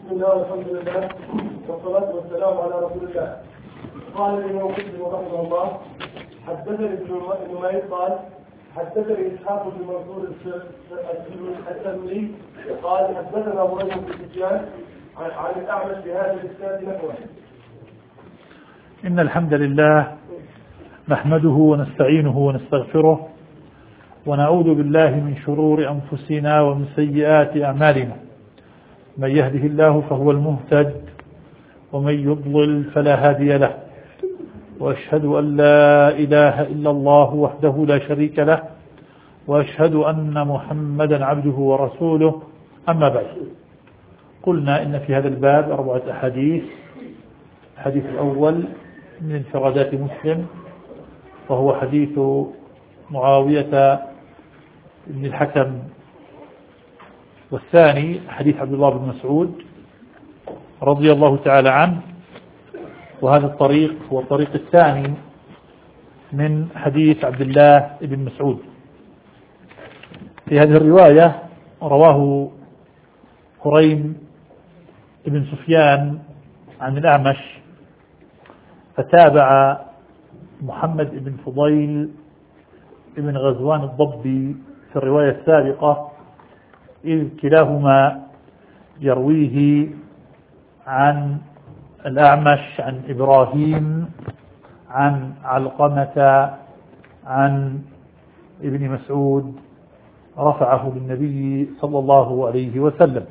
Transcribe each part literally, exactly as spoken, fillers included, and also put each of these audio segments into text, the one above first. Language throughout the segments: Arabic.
بسم الله والحمد لله والصلاة والسلام على رسول الله. قال الإمام مسلم رحمه الله: حدثني ابن نمير قال حدثني إسحاق بن منصور السلولي قال حدثنا هريم بن سفيان عن الأعمش بهذا الإسناد نحوه. إن الحمد لله نحمده ونستعينه ونستغفره ونعوذ بالله من شرور أنفسنا ومن سيئات أعمالنا. من يهده الله فهو المهتد ومن يضلل فلا هادي له، وأشهد أن لا إله إلا الله وحده لا شريك له، وأشهد أن محمدا عبده ورسوله. أما بعد، قلنا إن في هذا الباب أربعة أحاديث. الحديث الأول من انفرادات مسلم وهو حديث معاوية بن الحكم، والثاني حديث عبد الله بن مسعود رضي الله تعالى عنه، وهذا الطريق هو الطريق الثاني من حديث عبد الله بن مسعود. في هذه الرواية رواه هريم بن سفيان عن الأعمش، فتابع محمد بن فضيل بن غزوان الضبي في الرواية السابقة، إذ كلاهما يرويه عن الأعمش عن إبراهيم عن علقمة عن ابن مسعود رفعه للنبي صلى الله عليه وسلم.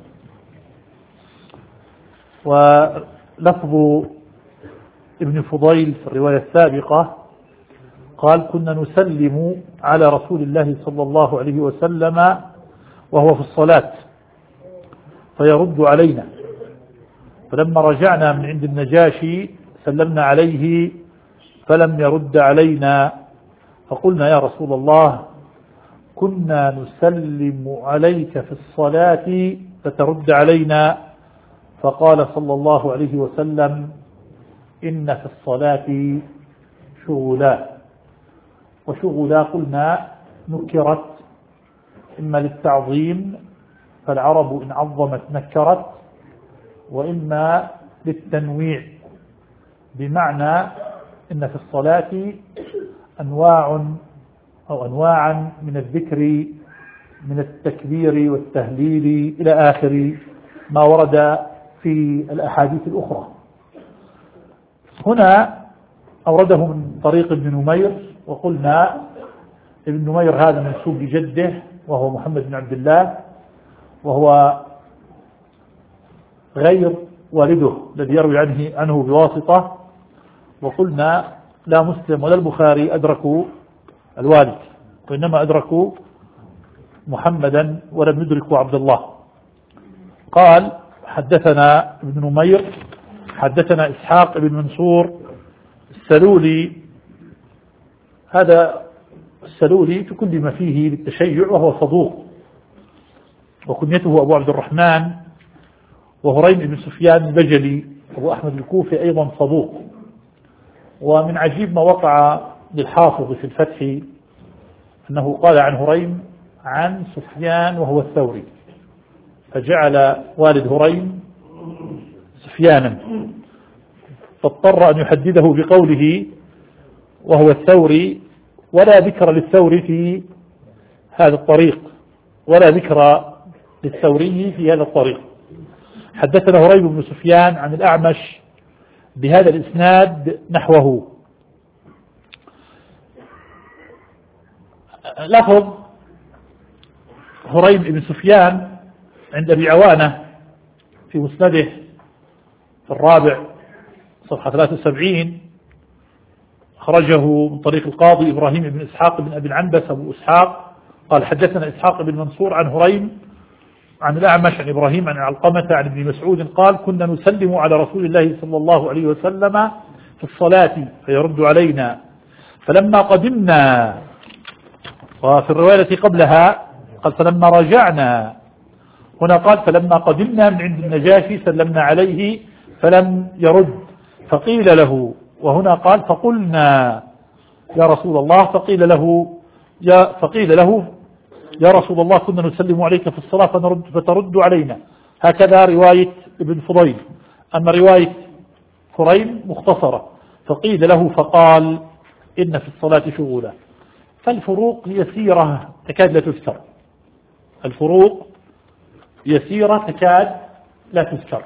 ولفظ ابن فضيل في الرواية السابقة قال: كنا نسلم على رسول الله صلى الله عليه وسلم وهو في الصلاة فيرد علينا، فلما رجعنا من عند النجاشي سلمنا عليه فلم يرد علينا، فقلنا: يا رسول الله، كنا نسلم عليك في الصلاة فترد علينا، فقال صلى الله عليه وسلم: إن في الصلاة شغلا. وشغلا قلنا نكرت إما للتعظيم، فالعرب إن عظمت نكرت، وإما للتنويع، بمعنى إن في الصلاة أنواع أو أنواعا من الذكر، من التكبير والتهليل إلى آخر ما ورد في الأحاديث الأخرى. هنا أورده من طريق ابن نمير، وقلنا ابن نمير هذا منسوب لجده وهو محمد بن عبد الله، وهو غير والده الذي يروي عنه, عنه بواسطة. وقلنا لا مسلم ولا البخاري أدركوا الوالد، وإنما أدركوا محمدا ولم يدركوا عبد الله. قال: حدثنا ابن نمير حدثنا إسحاق بن منصور السلولي. هذا السلولي تكلم فيه للتشيع، وهو صدوق، وكنيته أبو عبد الرحمن. وهريم بن سفيان البجلي أبو أحمد الكوفي أيضا صدوق. ومن عجيب ما وقع للحافظ في الفتح أنه قال عن هريم عن سفيان وهو الثوري، فجعل والد هريم سفيانا، فاضطر أن يحدده بقوله وهو الثوري، ولا ذكر للثوري في هذا الطريق، ولا ذكر للثوري في هذا الطريق. حدثنا هريم بن سفيان عن الأعمش بهذا الإسناد نحوه. لفظ هريم بن سفيان عند أبي عوانة في مسنده في الرابع صفحة ثلاثة وسبعين، خرجه من طريق القاضي إبراهيم بن إسحاق بن أبي العنبس أبو إسحاق قال: حدثنا إسحاق بن منصور عن هريم عن الأعمش عن إبراهيم عن علقمة عن ابن مسعود قال: كنا نسلم على رسول الله صلى الله عليه وسلم في الصلاة فيرد علينا، فلما قدمنا. وفي الرواية التي قبلها قال: فلما رجعنا. هنا قال: فلما قدمنا من عند النجاشي سلمنا عليه فلم يرد، فقيل له. وهنا قال: فقلنا يا رسول الله، فقيل له يا فقيل له يا رسول الله، كنا نسلم عليك في الصلاة فترد علينا. هكذا رواية بن فضيل أما رواية هريم مختصرة، فقيل له فقال إن في الصلاة شغولا. فالفروق يسيرة تكاد لا تذكر، الفروق يسيرة تكاد لا تذكر.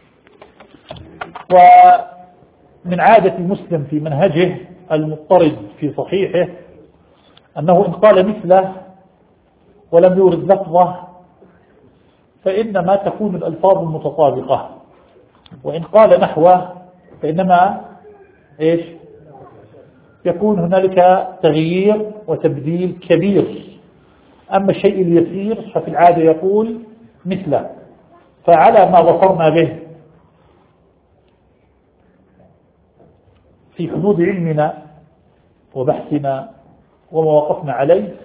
ومن عادة مسلم في منهجه المضطرد في صحيحه أنه إن قال مثله ولم يورد لفظه فإنما تكون الألفاظ المتطابقة، وإن قال نحوه فإنما إيش يكون هنالك تغيير وتبديل كبير. أما الشيء اليسير ففي العادة يقول مثله. فعلى ما ظفرنا به في حدود علمنا وبحثنا وما وقفنا عليه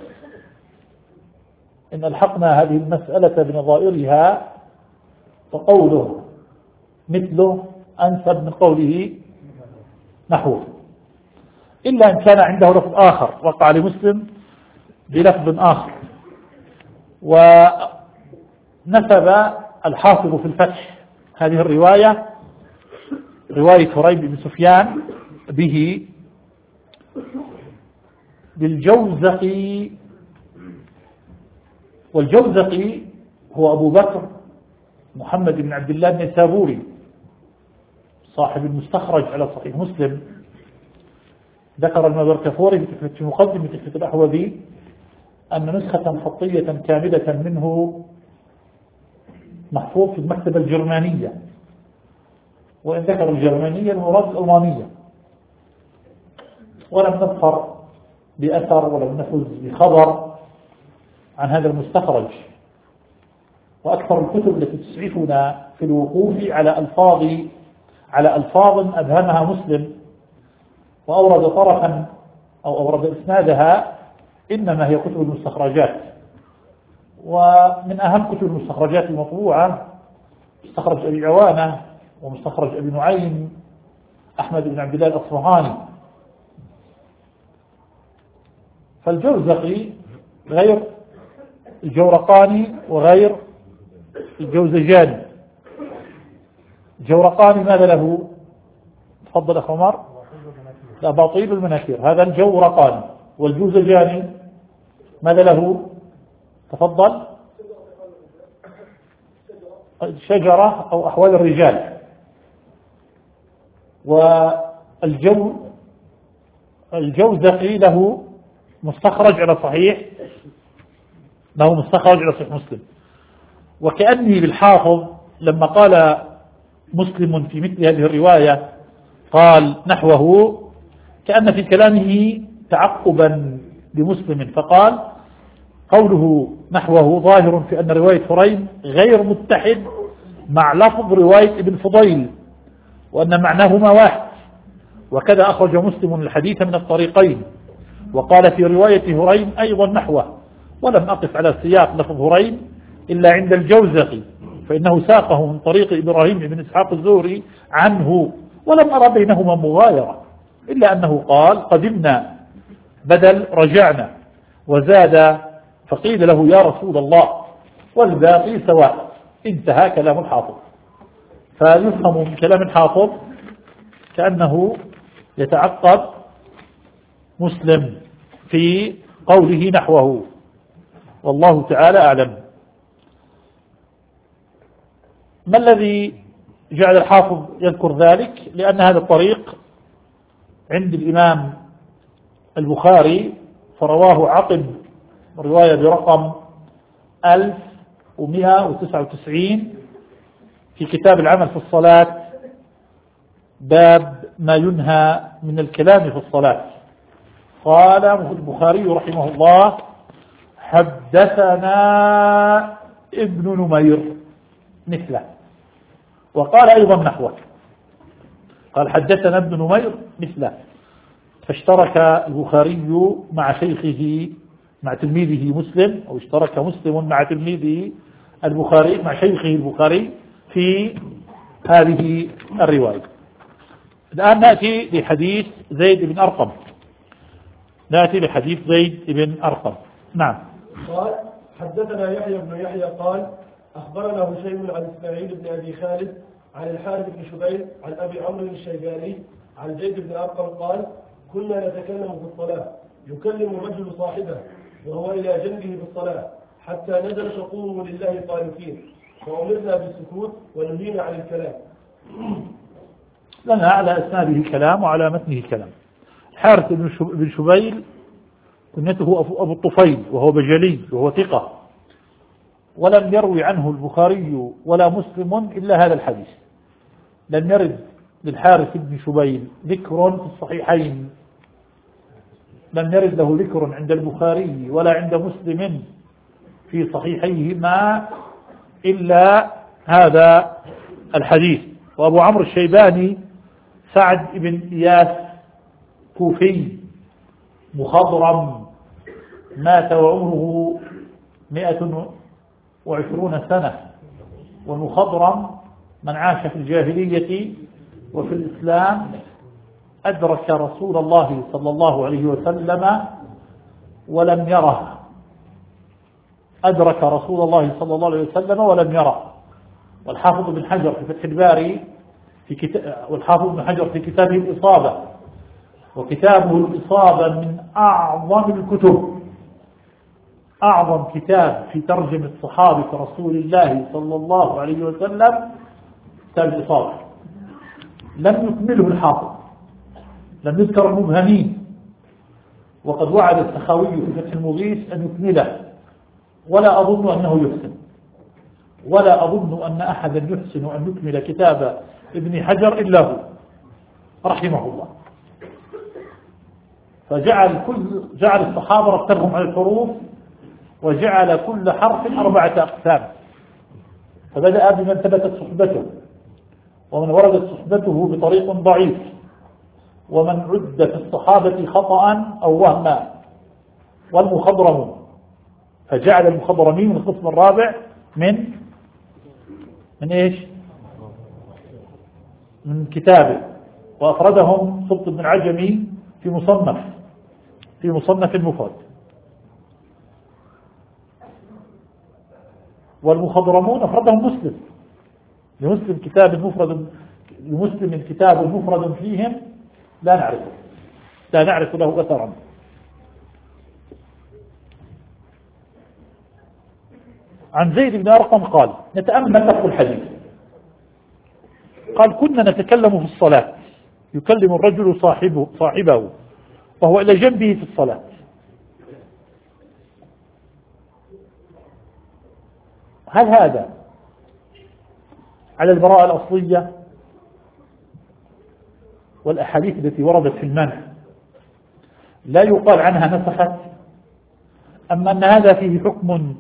إن ألحقنا هذه المسألة بنظائرها، فقوله مثله أنسب من قوله نحوه، إلا إن كان عنده لفظ آخر وقع لمسلم بلفظ آخر. ونسب الحافظ في الفتح هذه الرواية رواية هريم بن سفيان به بالجوزقي، والجوزقي هو أبو بكر محمد بن عبد الله النيسابوري صاحب المستخرج على صحيح مسلم. ذكر المبركفوري في مقدمة تحفة الأحوذي أن نسخة خطية كاملة منه محفوظ في المكتبة الجرمانية، وإن ذكر الجرمانية المراد الألمانية، ولم نظفر بأثر ولم نفز بخبر عن هذا المستخرج. وأكثر الكتب التي تسعفنا في الوقوف على ألفاظ على ألفاظ أبهمها مسلم وأورد طرفا أو أورد إسنادها إنما هي كتب المستخرجات. ومن أهم كتب المستخرجات المطبوعة مستخرج أبي عوانة ومستخرج أبي نعيم أحمد بن عبد الله الأصفهاني. فالجوزقي غير الجورقاني وغير الجوزجاني. الجورقاني ماذا له؟ تفضل أخ عمر. لا، باطيل المناكير، هذا الجورقاني. والجوزجاني ماذا له؟ تفضل. شجرة أو أحوال الرجال. والجو الجوزقي له مستخرج على صحيح له مستخرج على صحيح مسلم. وكأني بالحافظ لما قال مسلم في مثل هذه الرواية قال نحوه كأن في كلامه تعقبا لمسلم، فقال قوله نحوه ظاهر في أن رواية هريم غير متحد مع لفظ رواية ابن فضيل وأن معناهما واحد، وكذا أخرج مسلم الحديث من الطريقين وقال في رواية هريم أيضا نحوه. ولم أقف على سياق لفظ هريم إلا عند الجوزقي فإنه ساقه من طريق إبراهيم بن إسحاق الزهري عنه، ولم أرى بينهما مغايرة إلا أنه قال قدمنا بدل رجعنا، وزاد فقيل له يا رسول الله والباقي سواء. انتهى كلام الحافظ. فيفهم من كلام الحافظ كأنه يتعقب مسلم في قوله نحوه، والله تعالى أعلم. ما الذي جعل الحافظ يذكر ذلك؟ لأن هذا الطريق عند الإمام البخاري فرواه عقب رواية برقم ألف ومئة وتسعة وتسعين في كتاب العمل في الصلاة باب ما ينهى من الكلام في الصلاة. قال البخاري رحمه الله حدثنا ابن نمير مثله، وقال أيضا نحوه، قال حدثنا ابن نمير مثله. فاشترك البخاري مع شيخه مع تلميذه مسلم، أو اشترك مسلم مع تلميذه البخاري مع شيخه البخاري في هذه الرواية. الآن نأتي لحديث زيد بن أرقم. نأتي لحديث زيد بن أرقم. نعم. قال حدثنا يحيى بن يحيى قال أخبرنا هشيم عن إسماعيل بن أبي خالد عن الحارث بن شبيب عن أبي عمرو الشيباني عن زيد بن أرقم قال كنا نتكلم في الصلاة يكلم الرجل صاحبه وهو إلى جنبه بالصلاة حتى نزل تقوموا لله قانتين وأمرنا بالسكوت ونهينا عن الكلام. لنا على أسناده كلام وعلى متنه كلام. الحارث بن شبيل كنيته أبو الطفيل وهو بجلي وهو ثقة، ولم يروي عنه البخاري ولا مسلم إلا هذا الحديث. لم يرد للحارث بن شبيل ذكر في الصحيحين، لم يرد له ذكر عند البخاري ولا عند مسلم في صحيحيهما إلا هذا الحديث. وأبو عمرو الشيباني سعد بن إياس كوفي مخضرم، مات وعمره مئة وعشرون سنة. والمخضرم من عاش في الجاهلية وفي الإسلام أدرك رسول الله صلى الله عليه وسلم ولم يره، أدرك رسول الله صلى الله عليه وسلم ولم يره. والحافظ بن حجر في فتح الباري في كتاب والحافظ بن حجر في كتابه الإصابة، وكتابه الإصابة من أعظم الكتب، أعظم كتاب في ترجمة صحابة رسول الله صلى الله عليه وسلم كتاب الإصابة. لم يكمله الحافظ، لم يذكر المبهمين، وقد وعد السخاوي في فتح المغيث أن يكمله، ولا أظن أنه يحسن، ولا أظن أن أحدا يحسن أن يكمل كتاب ابن حجر إلا هو رحمه الله. فجعل كل جعل الصحابة رتبهم على الحروف، وجعل كل حرف أربعة أقسام. فبدأ بمن ثبتت صحبته، ومن وردت صحبته بطريق ضعيف، ومن عد في الصحابة خطأ أو وهما، والمخضرمون. فجعل المخضرمين من القسم الرابع من من إيش؟ من كتابه، وأفردهم سلط بن العجمي في مصنف في مصنف المفرد. والمخضرمون أفردهم مسلم، لمسلم كتاب مفرد لمسلم كتاب مفرد فيهم لا نعرفه لا نعرف له أثرا. عن زيد بن أرقم قال نتأمل لفظ الحديث. قال كنا نتكلم في الصلاة يكلم الرجل صاحبه, صاحبه وهو إلى جنبه في الصلاة. هل هذا على البراءة الأصلية والأحاديث التي وردت في المنع لا يقال عنها نسخت، أم أن هذا فيه حكم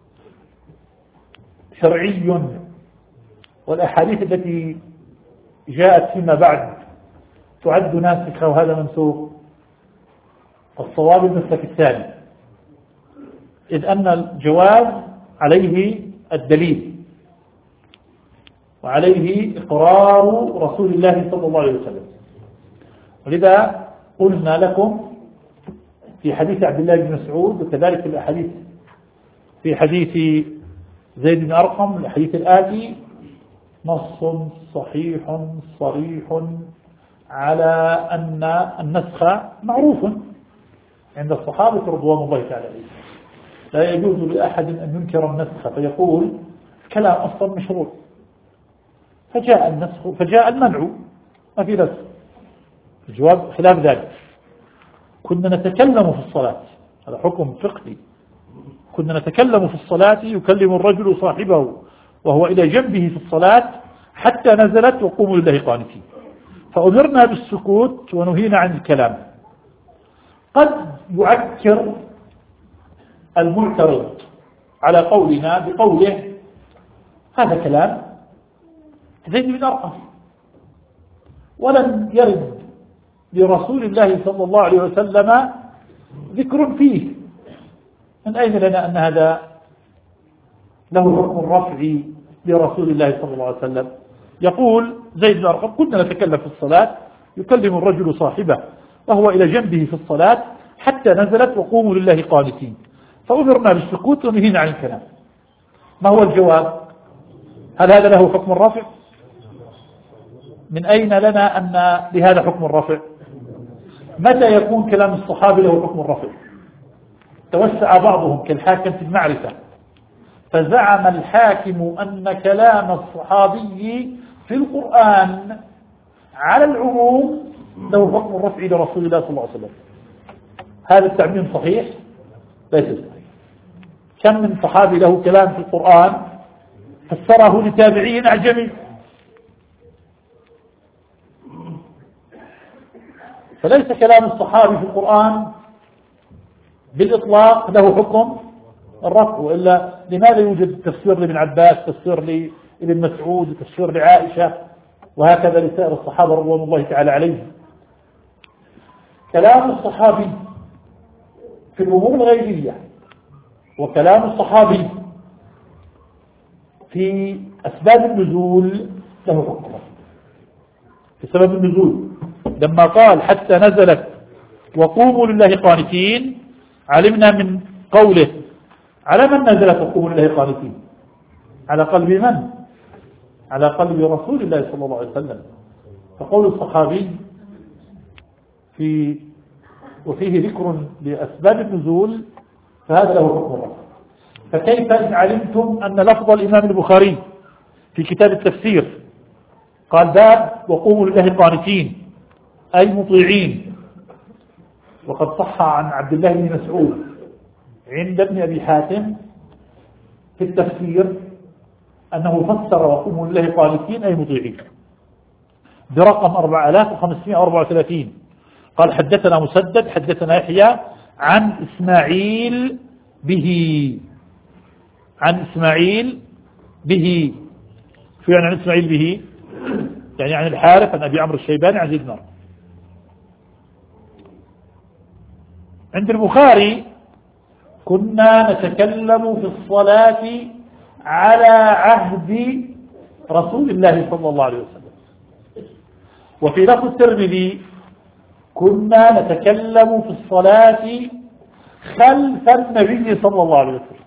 شرعي والأحاديث التي جاءت فيما بعد تعد ناسخة وهذا منسوخ؟ الصواب المسلك الثاني، إذ أن الجواز عليه الدليل وعليه إقرار رسول الله صلى الله عليه وسلم. ولذا قلنا لكم في حديث عبد الله بن مسعود، وكذلك في الأحاديث في حديث زيد بن أرقم الحديث الآتي نص صحيح صريح على أن النسخ معروف عند الصحابة رضوان الله تعالى عليهم. لا يجوز لأحد أن ينكر النسخ فيقول كلام أصلا مشروع، فجاء النسخ فجاء المنع ما في نسخ. الجواب خلاف ذلك. كنا نتكلم في الصلاة، هذا حكم فقهي، كنا نتكلم في الصلاة يكلم الرجل صاحبه وهو إلى جنبه في الصلاة حتى نزلت وقوموا لله قانتين، فأمرنا بالسكوت ونهينا عن الكلام. قد يعكر المعترض على قولنا بقوله هذا كلام زيد بن أرقم ولم يرد لرسول الله صلى الله عليه وسلم ذكر فيه، من أين لنا أن هذا له حكم الرفع لرسول الله صلى الله عليه وسلم؟ يقول زيد بن أرقم كنا نتكلم في الصلاة يكلم الرجل صاحبه وهو إلى جنبه في الصلاة حتى نزلت وقوموا لله قانتين، فأمرنا بالسكوت ونهينا عن الكلام. ما هو الجواب؟ هل هذا له حكم الرفع؟ من أين لنا أن لهذا حكم الرفع؟ متى يكون كلام الصحابي له حكم الرفع؟ توسع بعضهم كالحاكم في المعرفة فزعم الحاكم أن كلام الصحابي في القرآن على العموم له حكم الرفع لرسول الله صلى الله عليه وسلم. هذا التعميم صحيح؟ ليس صحيح. كم من صحابي له كلام في القرآن فسره لتابعي أعجمي، فليس كلام الصحابي في القرآن بالإطلاق له حكم الرفع. وإلا لماذا يوجد تفسير لابن عباس، تفسير لابن مسعود، تفسير لعائشة، وهكذا لسائر الصحابة رضوان الله تعالى عليهم؟ كلام الصحابي في الأمور الغيبية وكلام الصحابي في أسباب النزول له حكم في سبب النزول. لما قال حتى نزلت وقوموا لله قانتين، علمنا من قوله على من نزلت وقوموا لله قانتين؟ على قلب من؟ على قلب رسول الله صلى الله عليه وسلم. فقول الصحابي في وفيه ذكر لأسباب النزول فهذا له حكم الرفع. فكيف إن علمتم أن لفظ الإمام البخاري في كتاب التفسير قال باب وقوموا لله قانتين أي مطيعين، وقد صح عن عبد الله بن مسعود عند ابن أبي حاتم في التفسير أنه فسر وقوموا لله قانتين أي مطيعين برقم أربعة آلاف وخمسمائة وأربعة وثلاثين. قال حدثنا مسدد حدثنا يحيى عن إسماعيل به عن إسماعيل به شو يعني عن إسماعيل به؟ يعني عن الحارث عن أبي عمرو الشيباني عن زيد بن أرقم. عند البخاري كنا نتكلم في الصلاة على عهد رسول الله صلى الله عليه وسلم. وفي لفظ الترمذي كنا نتكلم في الصلاة خلف النبي صلى الله عليه وسلم.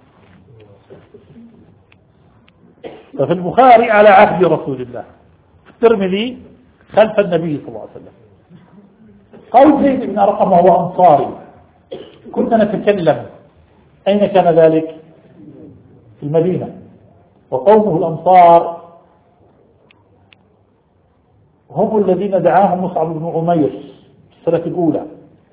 ففي البخاري على عهد رسول الله، في الترمذي خلف النبي صلى الله عليه وسلم. قول زيد بن أرقم وهو أنصاري كنا نتكلم، أين كان ذلك؟ في المدينة. وقومه الأنصار هم الذين دعاهم مصعب بن عمير في السنة الأولى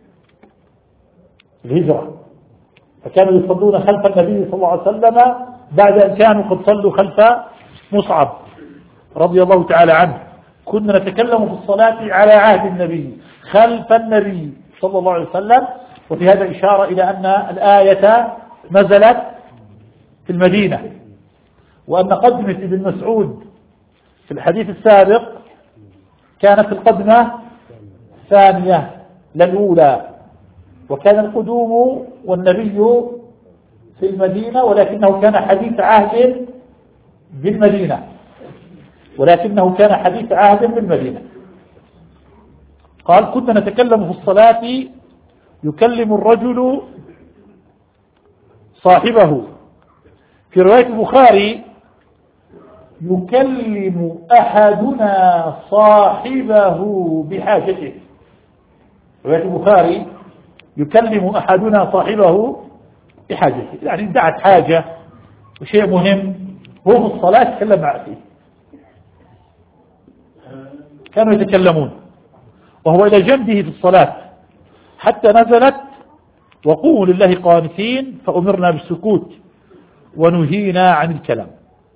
الهجرة، فكانوا يصلون خلف النبي صلى الله عليه وسلم بعد أن كانوا قد صلوا خلف مصعب رضي الله تعالى عنه. كنا نتكلم في الصلاة على عهد النبي خلف النبي صلى الله عليه وسلم. وفي هذا إشارة إلى أن الآية نزلت في المدينة، وأن قدمة ابن مسعود في الحديث السابق كانت القدمة الثانية للأولى، وكان القدوم والنبي في المدينة ولكنه كان حديث عهد بالمدينة ولكنه كان حديث عهد بالمدينة. قال كنا نتكلم في الصلاة يكلم الرجل صاحبه. في رواية البخاري يكلم أحدنا صاحبه بحاجته. رواية البخاري يكلم أحدنا صاحبه بحاجته، يعني دعت حاجة وشيء مهم هو في الصلاة تكلم مع أخيه. كانوا يتكلمون وهو إلى جنبه في الصلاة حتى نزلت وقوموا لله قانتين فأمرنا بالسكوت ونهينا عن الكلام.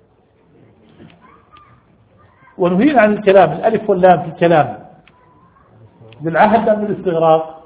ونهينا عن الكلام، الألف واللام في الكلام للعهد أم للاستغراق؟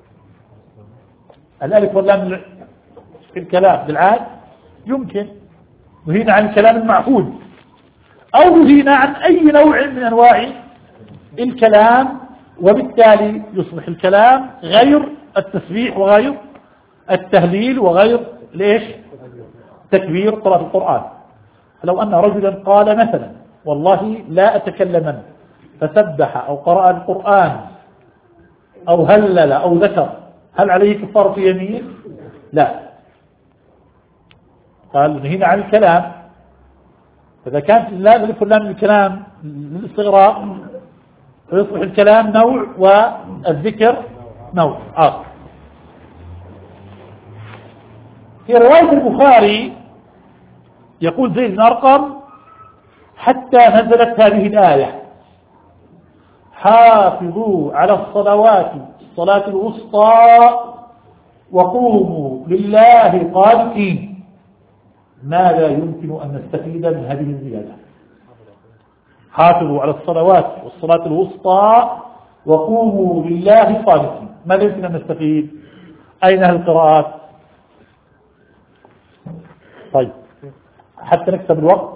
الألف واللام في الكلام للعهد يمكن. نهينا عن الكلام المعقول أو نهينا عن أي نوع من أنواع الكلام، وبالتالي يصبح الكلام غير التسبيح وغير التهليل وغير ليش تكبير قراءة القرآن. لو أن رجلا قال مثلا والله لا أتكلمن فسبح أو قرأ القرآن أو هلل أو ذكر، هل عليه كفارة يمين؟ لا. قال نهينا عن الكلام إذا كانت اللام الألف واللام الكلام للاستغراق فيصبح الكلام نوع والذكر نوع آخر. في رواية البخاري يقول زيد بن أرقم حتى نزلت هذه الآية حافظوا على الصلوات الصلاة الوسطى وقوموا لله قانتين. ماذا يمكن أن نستفيد من هذه الزيادة؟ حافظوا على الصلوات والصلاة الوسطى وقوموا لله قانتين، ماذا يمكن أن نستفيد؟ أين القراءات؟ طيب حتى نكتب الوقت.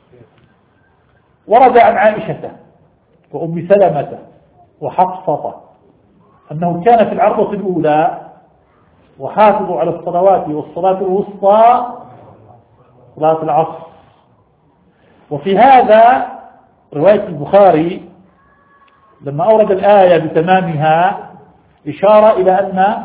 ورد عن عائشة وأم سلمة وحفصة أنه كان في العرضة الأولى وحافظوا على الصلوات والصلاة الوسطى صلاة العصر. وفي هذا رواية البخاري لما أورد الآية بتمامها إشارة إلى أن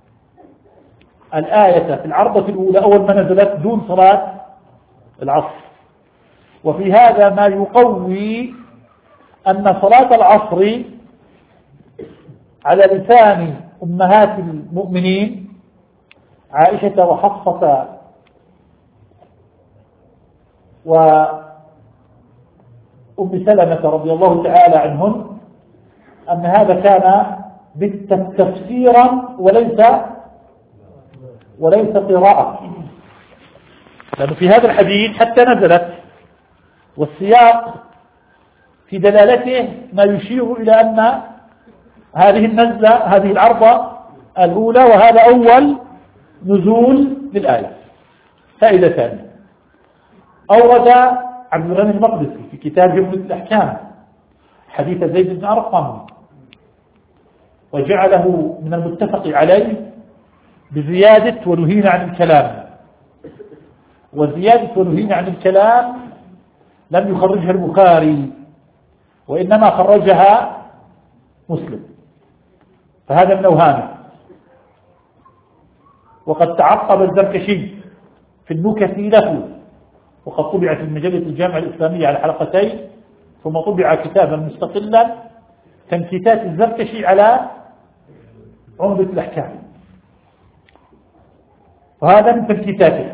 الآية في العرضة الأولى أول ما نزلت دون صلاة العصر. وفي هذا ما يقوي أن صلاة العصر على لسان أمهات المؤمنين عائشة وحفصة وأم سلمة رضي الله تعالى عنهن أن هذا كان تفسيرا وليس وليس قراءة، لأنه في هذا الحديث حتى نزلت، والسياق في دلالته ما يشير إلى أن هذه النزلة هذه العرضة الأولى وهذا أول نزول للآية. فائدة ثانية أورد عبد الغني المقدسي في كتاب جملة الأحكام حديث زيد بن أرقم وجعله من المتفق عليه بزيادة ونهينا عن الكلام. وزيادة ونهينا عن الكلام لم يخرجها البخاري وإنما خرجها مسلم، فهذا من أوهامه. وقد تعقب الزركشي في النكت له، وقد طبع في مجلة الجامعة الإسلامية على حلقتين، ثم طبع كتابا مستقلا تنكيتات الزركشي على عمدة الأحكام، وهذا من تنكيتاته.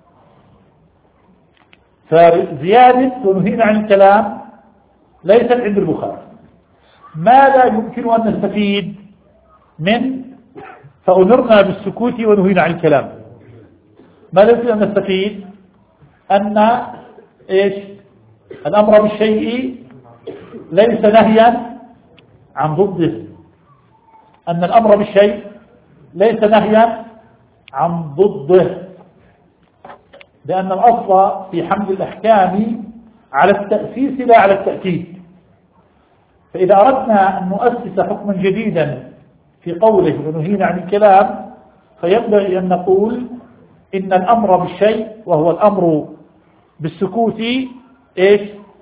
فزيادة ونهينا عن الكلام ليست عند البخاري. ماذا يمكن أن نستفيد من فأمرنا بالسكوت ونهينا عن الكلام؟ ماذا يمكن أن نستفيد؟ أن إيش؟ الأمر بالشيء ليس نهيا عن ضده، أن الأمر بالشيء ليس نهيا عن ضده، لأن الأصل في حمل الأحكام على التأسيس لا على التأكيد. فإذا أردنا أن نؤسس حكما جديدا في قوله ونهينا عن الكلام فينبغي أن نقول إن الأمر بالشيء وهو الأمر بالسكوت إيش؟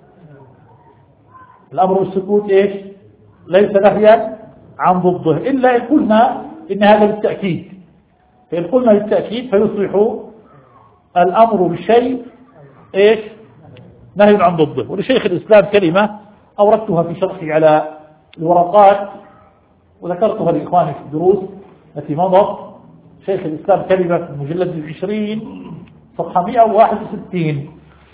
الأمر بالسكوت إيش؟ ليس نهيا عن ضده، إلا إن قلنا إن هذا بالتأكيد. فإن قلنا بالتأكيد فيصبح الأمر بالشيء إيش؟ نهي عن ضده. ولشيخ الإسلام كلمة أوردتها في شرحي على الورقات وذكرتها لإخواني في الدروس التي مضت. شيخ الإسلام كلمة في المجلد العشرين صفحة مئة وواحد وستين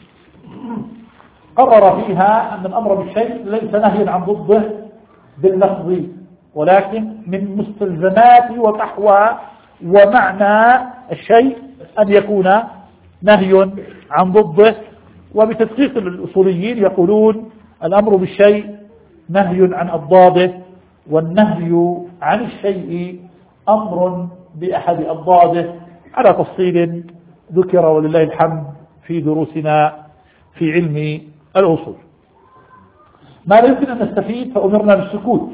قرر فيها أن الأمر بالشيء ليس نهيا عن ضده باللفظ، ولكن من مستلزمات وتحوى ومعنى الشيء أن يكون نهي عن ضده. وبتدقيق الأصوليين يقولون الأمر بالشيء نهي عن أضداده، والنهي عن الشيء أمر بأحد أضداده، على تفصيل ذكر ولله الحمد في دروسنا في علم الأصول. ماذا يمكن أن نستفيد؟ فأمرنا بالسكوت.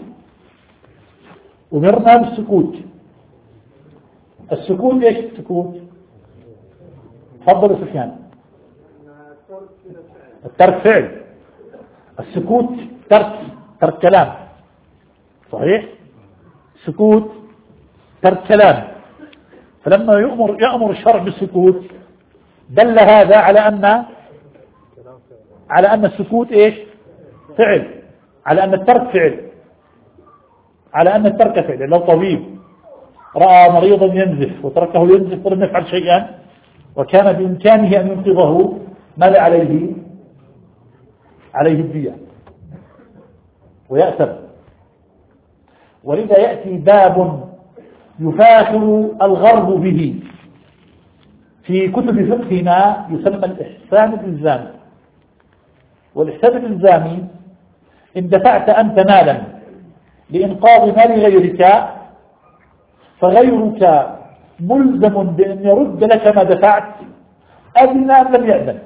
أمرنا بالسكوت. السكوت ايش السكوت؟ تفضل يا سفيان. الترك فعل، السكوت ترك ترك كلام، صحيح؟ سكوت ترك كلام. فلما يأمر يأمر الشرع بالسكوت دل هذا على أن على أن السكوت إيش فعل، على أن الترك فعل، على أن الترك فعل. لو طبيب رأى مريضا ينزف وتركه ينزف ولم يفعل شيئا وكان بإمكانه أن ينقذه، ماذا عليه؟ عليه الدية ويأثم. ولذا يأتي باب يفاخر الغرب به في كتب فقهنا يسمى الإحسان الإلزامي. والإحسان الإلزامي إن دفعت أنت مالا لإنقاذ مال غيرك فغيرك ملزم بأن يرد لك ما دفعت أذن أم لم يأذن،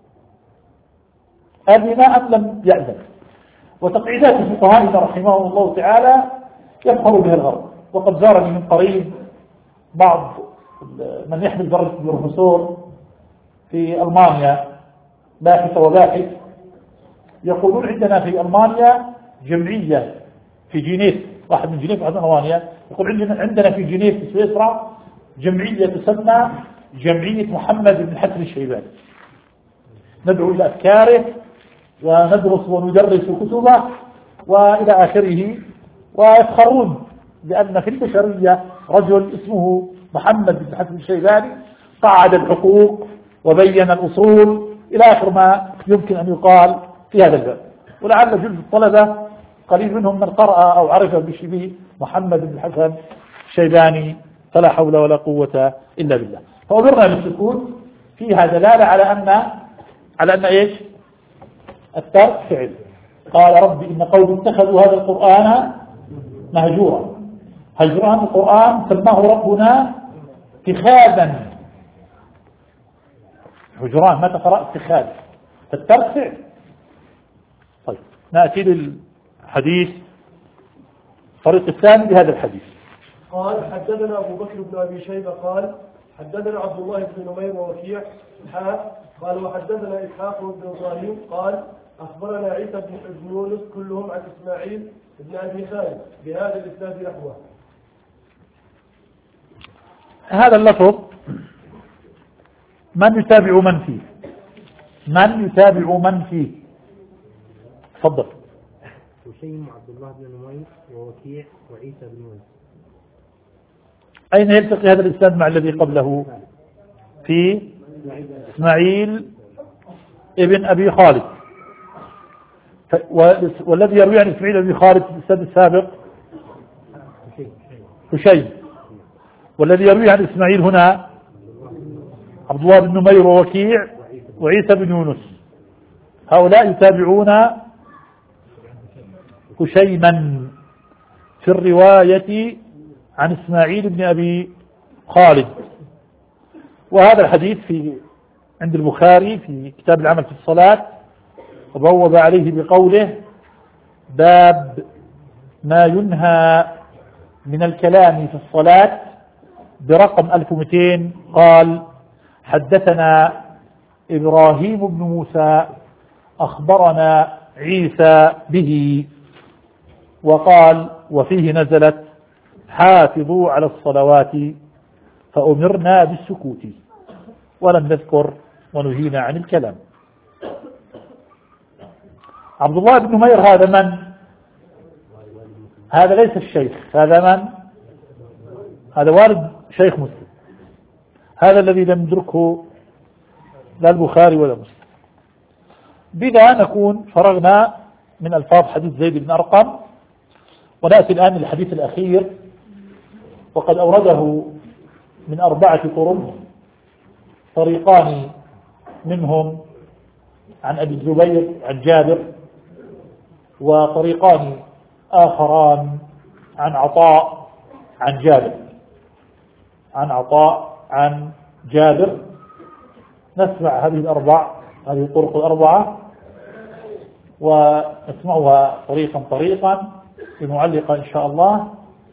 أذن أم لم يأذن. وتقعيدات فقهائنا رحمه الله تعالى يفخر بها الغرب. وقد زارني من قريب بعض من يحمل درجة البروفيسور في ألمانيا، باحث وباحث، يقولون عندنا في ألمانيا جمعية في جنيف، واحد من جنيف واحد من ألمانيا، يقول عندنا في جنيف في سويسرا جمعية تسمى جمعية محمد بن حسن الشيباني، ندعو إلى أفكاره وندرس وندرس كتبه وإلى آخره. ويفخرون بأن في البشرية رجل اسمه محمد بن حسن الشيباني قعد الحقوق وبين الأصول إلى آخر ما يمكن أن يقال في هذا الباب. ولعل جزء الطلبة قليل منهم من قرأ أو عرف بشبه محمد بن حسن الشيباني، فلا حول ولا قوة إلا بالله. فأمرنا بالسكوت فيها دلالة على أن على أن إيش؟ الترك فعل. قال ربي إن قوم اتخذوا هذا القرآن مهجورا. هجران القرآن سماه ربنا اتخاذا، هجران ما تقرأ اتخاذ، فالترك فعل. طيب نأتي للحديث الطريق الثاني بهذا الحديث. قال حدثنا أبو بكر بن أبي شيبة قال حدثنا عبد الله بن نمير ووكيع حاء قال وحدثنا إسحاق بن إبراهيم قال أخبرنا عيسى بن يونس كلهم عن إسماعيل بن أبي خالد بهذا الإسناد نحوه. هذا اللفظ من يتابع من فيه؟ من يتابع من فيه؟ تفضل. هشيم عبد الله بن نمير ووكيع وعيسى بن يونس. أين يلتقي هذا الإسناد مع الذي قبله؟ في إسماعيل ابن أبي خالد. والذي يروي عن إسماعيل ابن أبي خالد في الإسناد السابق هشيم، والذي يروي عن إسماعيل هنا عبد الله بن نمير ووكيع وعيسى بن يونس. هؤلاء يتابعون هشيما في الرواية عن إسماعيل بن أبي خالد. وهذا الحديث في عند البخاري في كتاب العمل في الصلاة، وبوب عليه بقوله باب ما ينهى من الكلام في الصلاة برقم ألف ومئتين. قال حدثنا إبراهيم بن موسى أخبرنا عيسى به، وقال وفيه نزلت حافظوا على الصلوات فأمرنا بالسكوت ولم نذكر ونهينا عن الكلام. عبد الله بن نمير هذا من؟ هذا ليس الشيخ، هذا من؟ هذا والد شيخ مسلم، هذا الذي لم يدركه لا البخاري ولا مسلم. بذا نكون فرغنا من ألفاظ حديث زيد بن أرقم، ونأتي الآن للحديث الأخير، وقد أورده من أربعة طرق، طريقان منهم عن أبي الزبير عن جابر، وطريقان آخران عن عطاء عن جابر عن عطاء عن جابر. نسمع هذه الأربع هذه الطرق الأربعة ونسمعها طريقا طريقا بمعلقة إن شاء الله.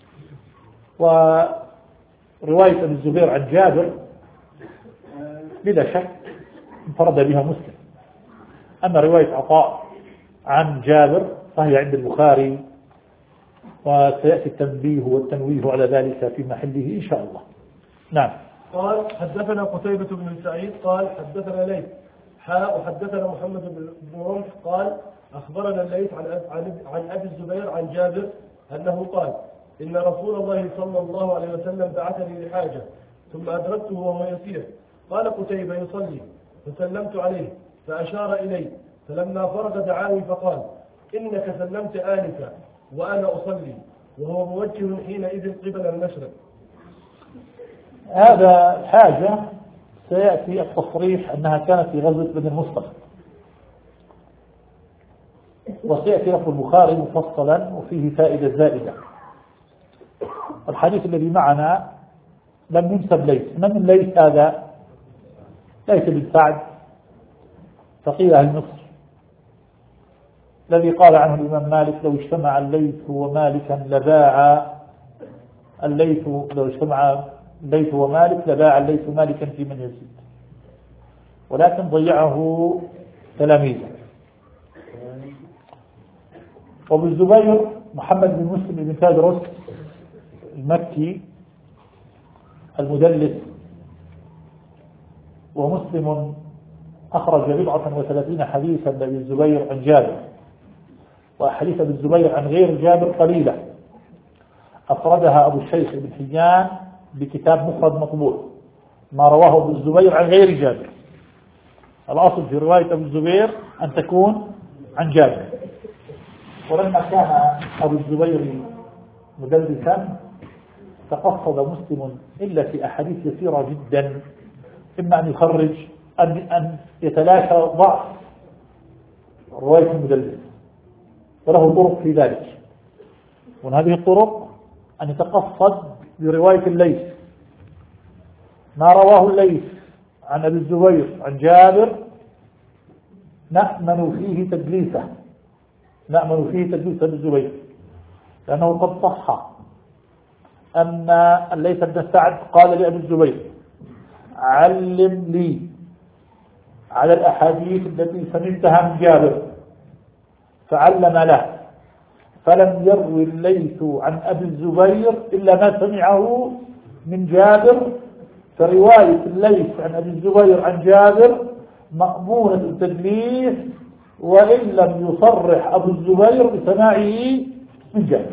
ورواية أبي الزبير عن جابر بلا شك انفرد بها مسلم، أما رواية عطاء عن جابر فهي عند البخاري، وسيأتي التنبيه والتنويه على ذلك في محله إن شاء الله. نعم. قال حدثنا قتيبة بن سعيد قال حدثنا ليث حاء وحدثنا محمد بن رمح قال أخبرنا الليث عن عن أبي الزبير عن جابر أنه قال إن رسول الله صلى الله عليه وسلم بعثني لحاجة ثم أدركته وهو يسير. قال قتيبة يصلي فسلمت عليه فأشار إلي، فلما فرغ دعاني فقال إنك سلمت آنفا وأنا أصلي، وهو موجه حينئذ قبل المشرق. هذا الحاجة سيأتي التصريح أنها كانت في غزوة بني المصطلق، وسيأتي لفظ البخاري مفصلا وفيه فائدة زائدة. الحديث الذي معنا لم ينسب ليث. من من ليث هذا؟ ليث بن سعد فقيه أهل مصر الذي قال عنه الإمام مالك لو اجتمع الليث ومالكا لباع الليث لو اجتمع الليث ومالك لباع الليث مالكا في من يزيد، ولكن ضيعه تلاميذه. وابو الزبير محمد بن مسلم بن تادرس المكي المدلس، ومسلم أخرج بضعة وثلاثين حديثا لابي الزبير عن جابر، وأحاديث ابي الزبير عن غير جابر قليلة أفردها أبو الشيخ بن حيان بكتاب مفرد مطبوع، ما رواه ابو الزبير عن غير جابر. الأصل في رواية أبو الزبير أن تكون عن جابر. ولما كان أبو الزبير مدلسا تقصد مسلم إلا في أحاديث يسيرة جدا، إما أن يخرج أن أن يتلاشى ضعف رواية المدلس، وله طرق في ذلك. ومن هذه الطرق أن يتقصد برواية الليث ما رواه الليث عن أبي الزبير عن جابر نأمن فيه تدليسه نأمن فيه تدليس أبي الزبير، لأنه قد صح أن الليث بن سعد قال لأبي الزبير علم لي على الأحاديث التي سمعتها من جابر، فعلم له، فلم يروي الليث عن أبي الزبير إلا ما سمعه من جابر، فرواية الليث عن أبي الزبير عن جابر مأمونة التدليس وإن لم يصرح أبو الزبير بسماعه من جابر.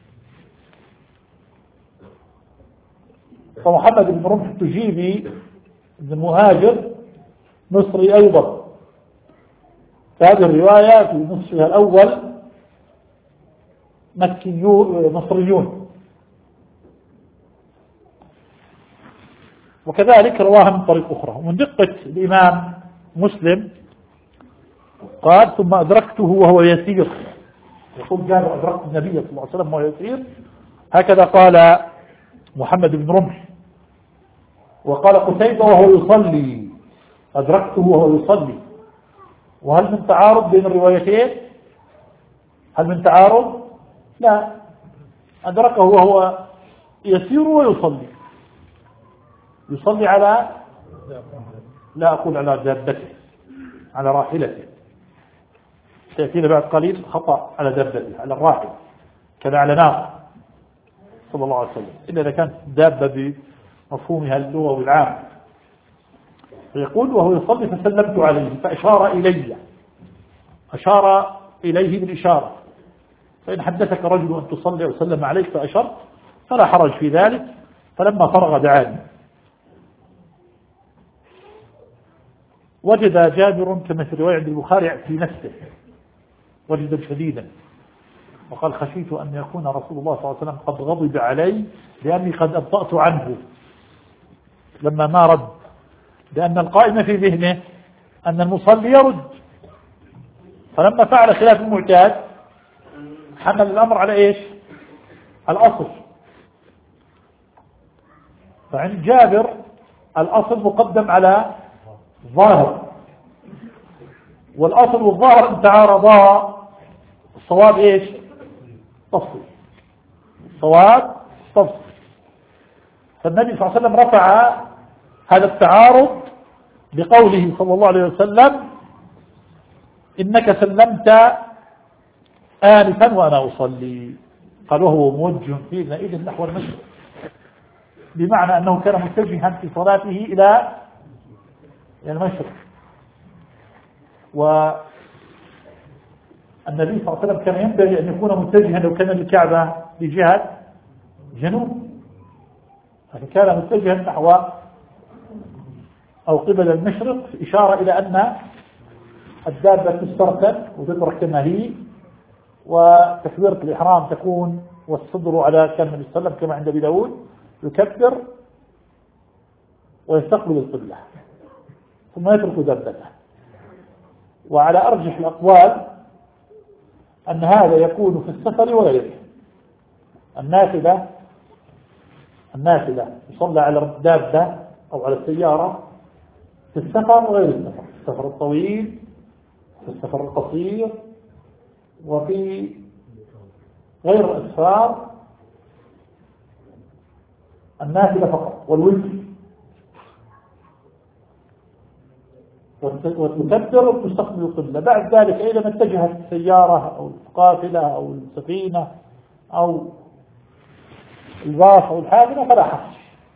فمحمد بن رمح التجيبي بن مهاجر مصري أيضا، هذه الرواية في نصفها الأول مكيون مصريون، وكذلك رواها من طريق أخرى. ومن دقة الإمام مسلم قال ثم أدركته وهو يسير، يقول جابر أدركت النبي صلى الله عليه وسلم وهو يسير، هكذا قال محمد بن رمح. وقال قتيبة وهو يصلي أدركته وهو يصلي. وهل من تعارض بين الروايتين؟ هل من تعارض؟ لا، أدركه وهو يسير ويصلي، يصلي على لا أقول على دابته، على راحلته، سيأتينا بعد قليل خطأ على دابته، على الراحل كذا على ناقة صلى الله عليه وسلم، إلا إذا كانت دابة بمفهومها اللغوي العام. فيقول وهو يصلي فسلمت عليه فأشار إلي، أشار إليه بالإشارة، فإن حدثك رجل أن تصلي وسلم عليك فأشرت فلا حرج في ذلك. فلما فرغ دعاني. وجد جابر كما في رواية عند البخاري في نفسه وجدا شديدا، وقال خشيت أن يكون رسول الله صلى الله عليه وسلم قد غضب علي لأني قد أبطأت عنه لما ما رد، لأن القائم في ذهنه أن المصلي يرد، فلما فعل خلاف المعتاد حمل الأمر على إيش؟ الأصل. فعند جابر الأصل مقدم على ظاهر، والأصل والظاهر ان تعارضا الصواب إيش؟ تفصيل، الصواب تفصيل. فالنبي صلى الله عليه وسلم رفع هذا التعارض بقوله صلى الله عليه وسلم إنك سلمت آنفا وأنا أصلي، قال وهو موجه فينا إذن نحو المشرق، بمعنى أنه كان متجها في صلاته إلى المشرق. والنبي صلى الله عليه وسلم كان ينبغي أن يكون متجها لو كان الكعبة بجهة جنوب، لكن كان متجها نحو أو قبل المشرق، إشارة إلى أن الدابة تستركب وتترك كما هي، وتكبيرة الإحرام تكون والصدر على كان النبي صلى الله عليه وسلم كما عند أبي داود يكبر ويستقبل القبلة ثم يترك دابته. وعلى أرجح الأقوال أن هذا يكون في السفر وغيره. النافلة النافلة يصلى على الدابة أو على السيارة في السفر وغير السفر، في السفر الطويل، في السفر القصير، وفي غير الأسفار النافلة فقط والوتر، وتكبر وتستقبل القبلة. بعد ذلك إذا اتجهت السيارة أو القافلة أو السفينة أو الباص أو الحافلة فلا حرج.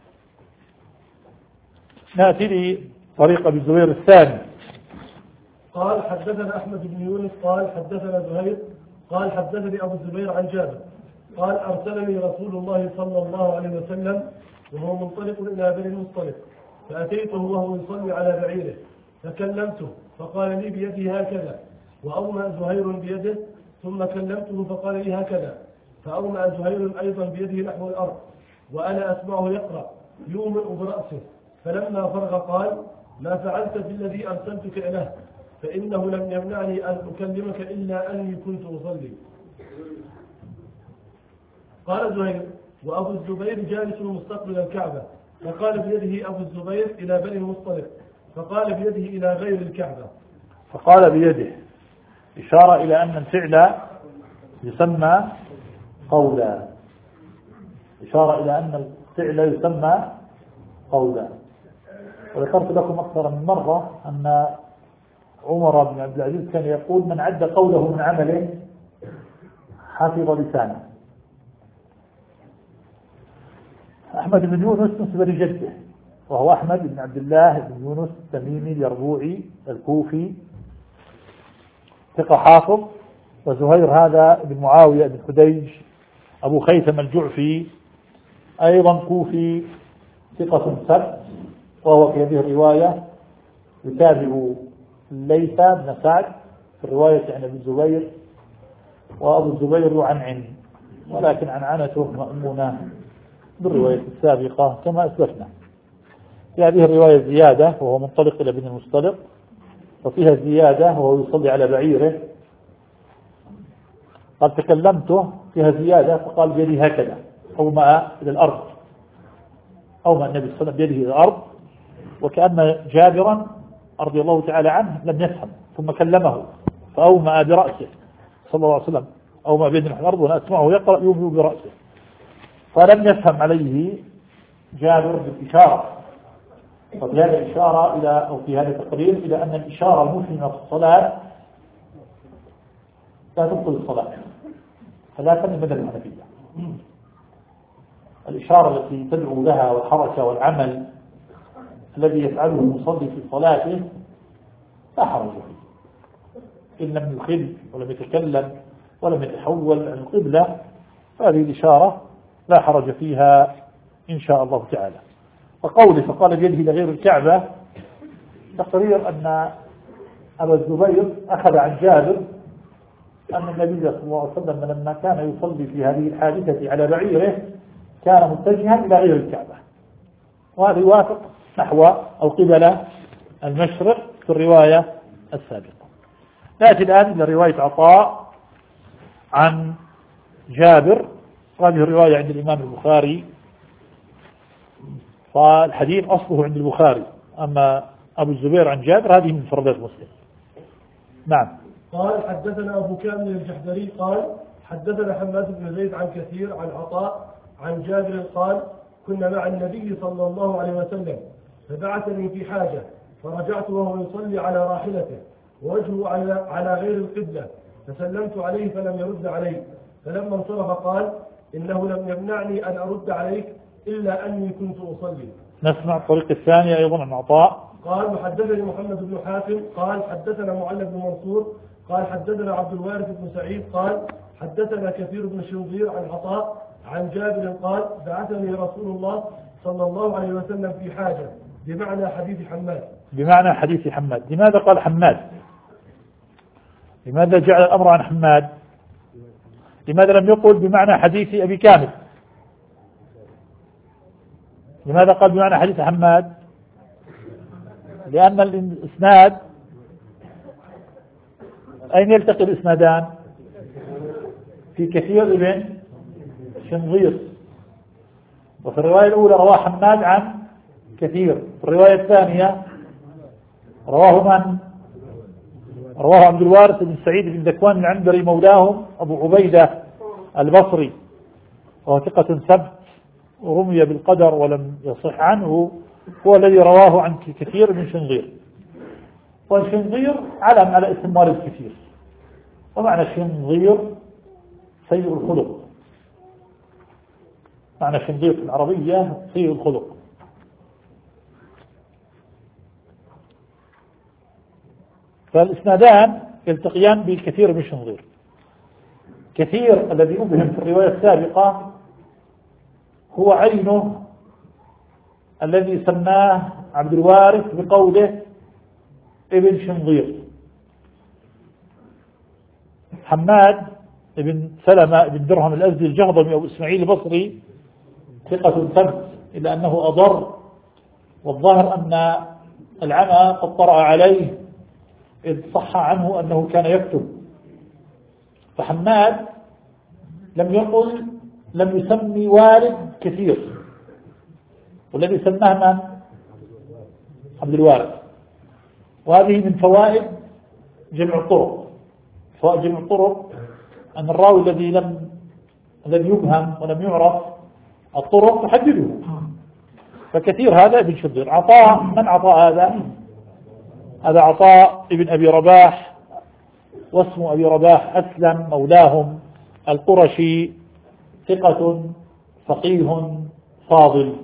نأتي لطريق أبي الزبير الثاني. قال حدثنا أحمد بن يونس قال حدثنا زهير قال حدثني أبو الزبير عن جابر قال أرسلني رسول الله صلى الله عليه وسلم وهو منطلق إلى بني المصطلق، فأتيته وهو يصلي على بعيره فكلمته فقال لي بيده هكذا، وأومأ زهير بيده، ثم كلمته فقال لي هكذا، فأومأ زهير أيضا بيده نحو الأرض وأنا أسمعه يقرأ يومئ برأسه، فلما فرغ قال ما فعلت بالذي أرسلتك إليه، فإنه لم يمنعني أن أكلمك إلا أني كنت أصلي. قال زهير وأبو الزبير جالس مستقبل الكعبة، فقال بيده أبو الزبير إلى بني المصطلق، فقال بيده إلى غير الكعبة. فقال بيده إشارة إلى أن الفعل يسمى قولا، إشارة إلى أن الفعل يسمى قولا. وذكرت لكم أكثر من مرة أن عمر بن عبد العزيز كان يقول من عد قوله من عمله حفظ لسانه. أحمد بن يونس نسب لجده، وهو أحمد بن عبد الله بن يونس التميمي اليربوعي الكوفي ثقة حافظ. وزهير هذا بن معاوية بن خديج أبو خيثم الجعفي أيضا كوفي ثقة سبت، وهو في هذه الرواية يتابع ليث بن سعد في الرواية عن أبي الزبير، وأبو الزبير يعنعن، ولكن عنعنته مأمونة بالرواية السابقة كما أسلفنا. في هذه الرواية زيادة وهو منطلق إلى بن المصطلق، وفيها زيادة وهو يصلي على بعيره. قد تكلمته فيها زيادة فقال بيدي هكذا أومأ إلى الأرض، أومأ النبي صلى الله عليه وسلم بيده إلى الأرض، وكأن جابرا رضي الله تعالى عنه لم يفهم ثم كلمه فأومأ برأسه صلى الله عليه وسلم، أومأ بيده نحو الأرض وأنا أسمعه يقرأ يومئ برأسه، فلم يفهم عليه جابر بالإشارة. وفي هذا إشارة إلى أو في هذا تقرير إلى أن الإشارة المسلمة في الصلاة لا تبطل الصلاة خلافا لمذهب الحنفية. الإشارة التي تدعو لها والحركة والعمل الذي يفعله المصلي في صلاته لا حرج فيه إن لم يخل ولم يتكلم ولم يتحول عن القبلة، فهذه الإشارة لا حرج فيها إن شاء الله تعالى. وقوله فقال بيده إلى غير الكعبة تقرير أن أبا الزبير أخذ عن جابر أن النبي صلى الله عليه وسلم لما كان يصلي في هذه الحادثة على بعيره كان متجها إلى غير الكعبة، وهذا يوافق نحو أو قبل المشرق في الرواية السابقة. نأتي الآن إلى رواية عطاء عن جابر، هذه الرواية عند الإمام البخاري، فالحديث أصله عند البخاري، أما أبو الزبير عن جابر هذه من فرضات مسلم. نعم. قال حدثنا أبو كامل الجحدري قال حدثنا حماد بن زيد عن كثير عن عطاء عن جابر قال كنا مع النبي صلى الله عليه وسلم فبعثني في حاجة فرجعت وهو يصلي على راحلته ووجهه على على غير القبلة، فسلمت عليه فلم يرد علي، فلما انصرف قال إنه لم يمنعني أن أرد عليك إلا أني كنت أصلي. نسمع الطريق الثانية أيضا عن عطاء. قال وحدثني محمد بن حاتم قال حدثنا معل بن منصور قال حدثنا عبد الوارث بن سعيد قال حدثنا كثير بن شنظير عن عطاء عن جابر قال بعثني رسول الله صلى الله عليه وسلم في حاجة بمعنى حديث حماد. بمعنى حديث حماد. لماذا قال حماد؟ لماذا جعل الأمر عن حماد؟ لماذا لم يقل بمعنى حديث أبي كامل؟ لماذا قال بمعنى حديث حماد؟ لأن الإسناد أين يلتقي الإسنادان؟ في كثير ابن شنظير، وفي الرواية الأولى رواه حماد عن كثير، في الرواية الثانية رواه من؟ رواه عبد الوارث بن سعيد بن ذكوان العنبري مولاهم أبو عبيدة البصري، وهو ثقة ثبت ورمي بالقدر ولم يصح عنه، هو الذي رواه عن كثير من شنظير. والشنظير علم على اسم والد كثير، ومعنى شنظير سيء الخلق، معنى شنظير في العربية سيء الخلق. فالإسنادان يلتقيان بالكثير من شنظير. كثير الذي أبهم في الرواية السابقة هو عينه الذي سماه عبد الوارث بقوله ابن شنظير. حماد ابن سلمة ابن درهم الأزدي الجهضمي أو إسماعيل البصري ثقة ثبت، إلا أنه أضر، والظاهر أن العمى قد طرأ عليه إذ صح عنه أنه كان يكتب. فحماد لم يقل لم يسمي والد كثير، والذي سماه من؟ عبد الوارث. وهذه من فوائد جمع الطرق. فوائد جمع الطرق أن الراوي الذي لم الذي يبهم ولم يعرف الطرق تحدده. فكثير هذا ابن شنظير. عطاء، من عطاء هذا؟ هذا عطاء ابن أبي رباح، واسم أبي رباح أسلم مولاهم القرشي، ثقة فقيه فاضل.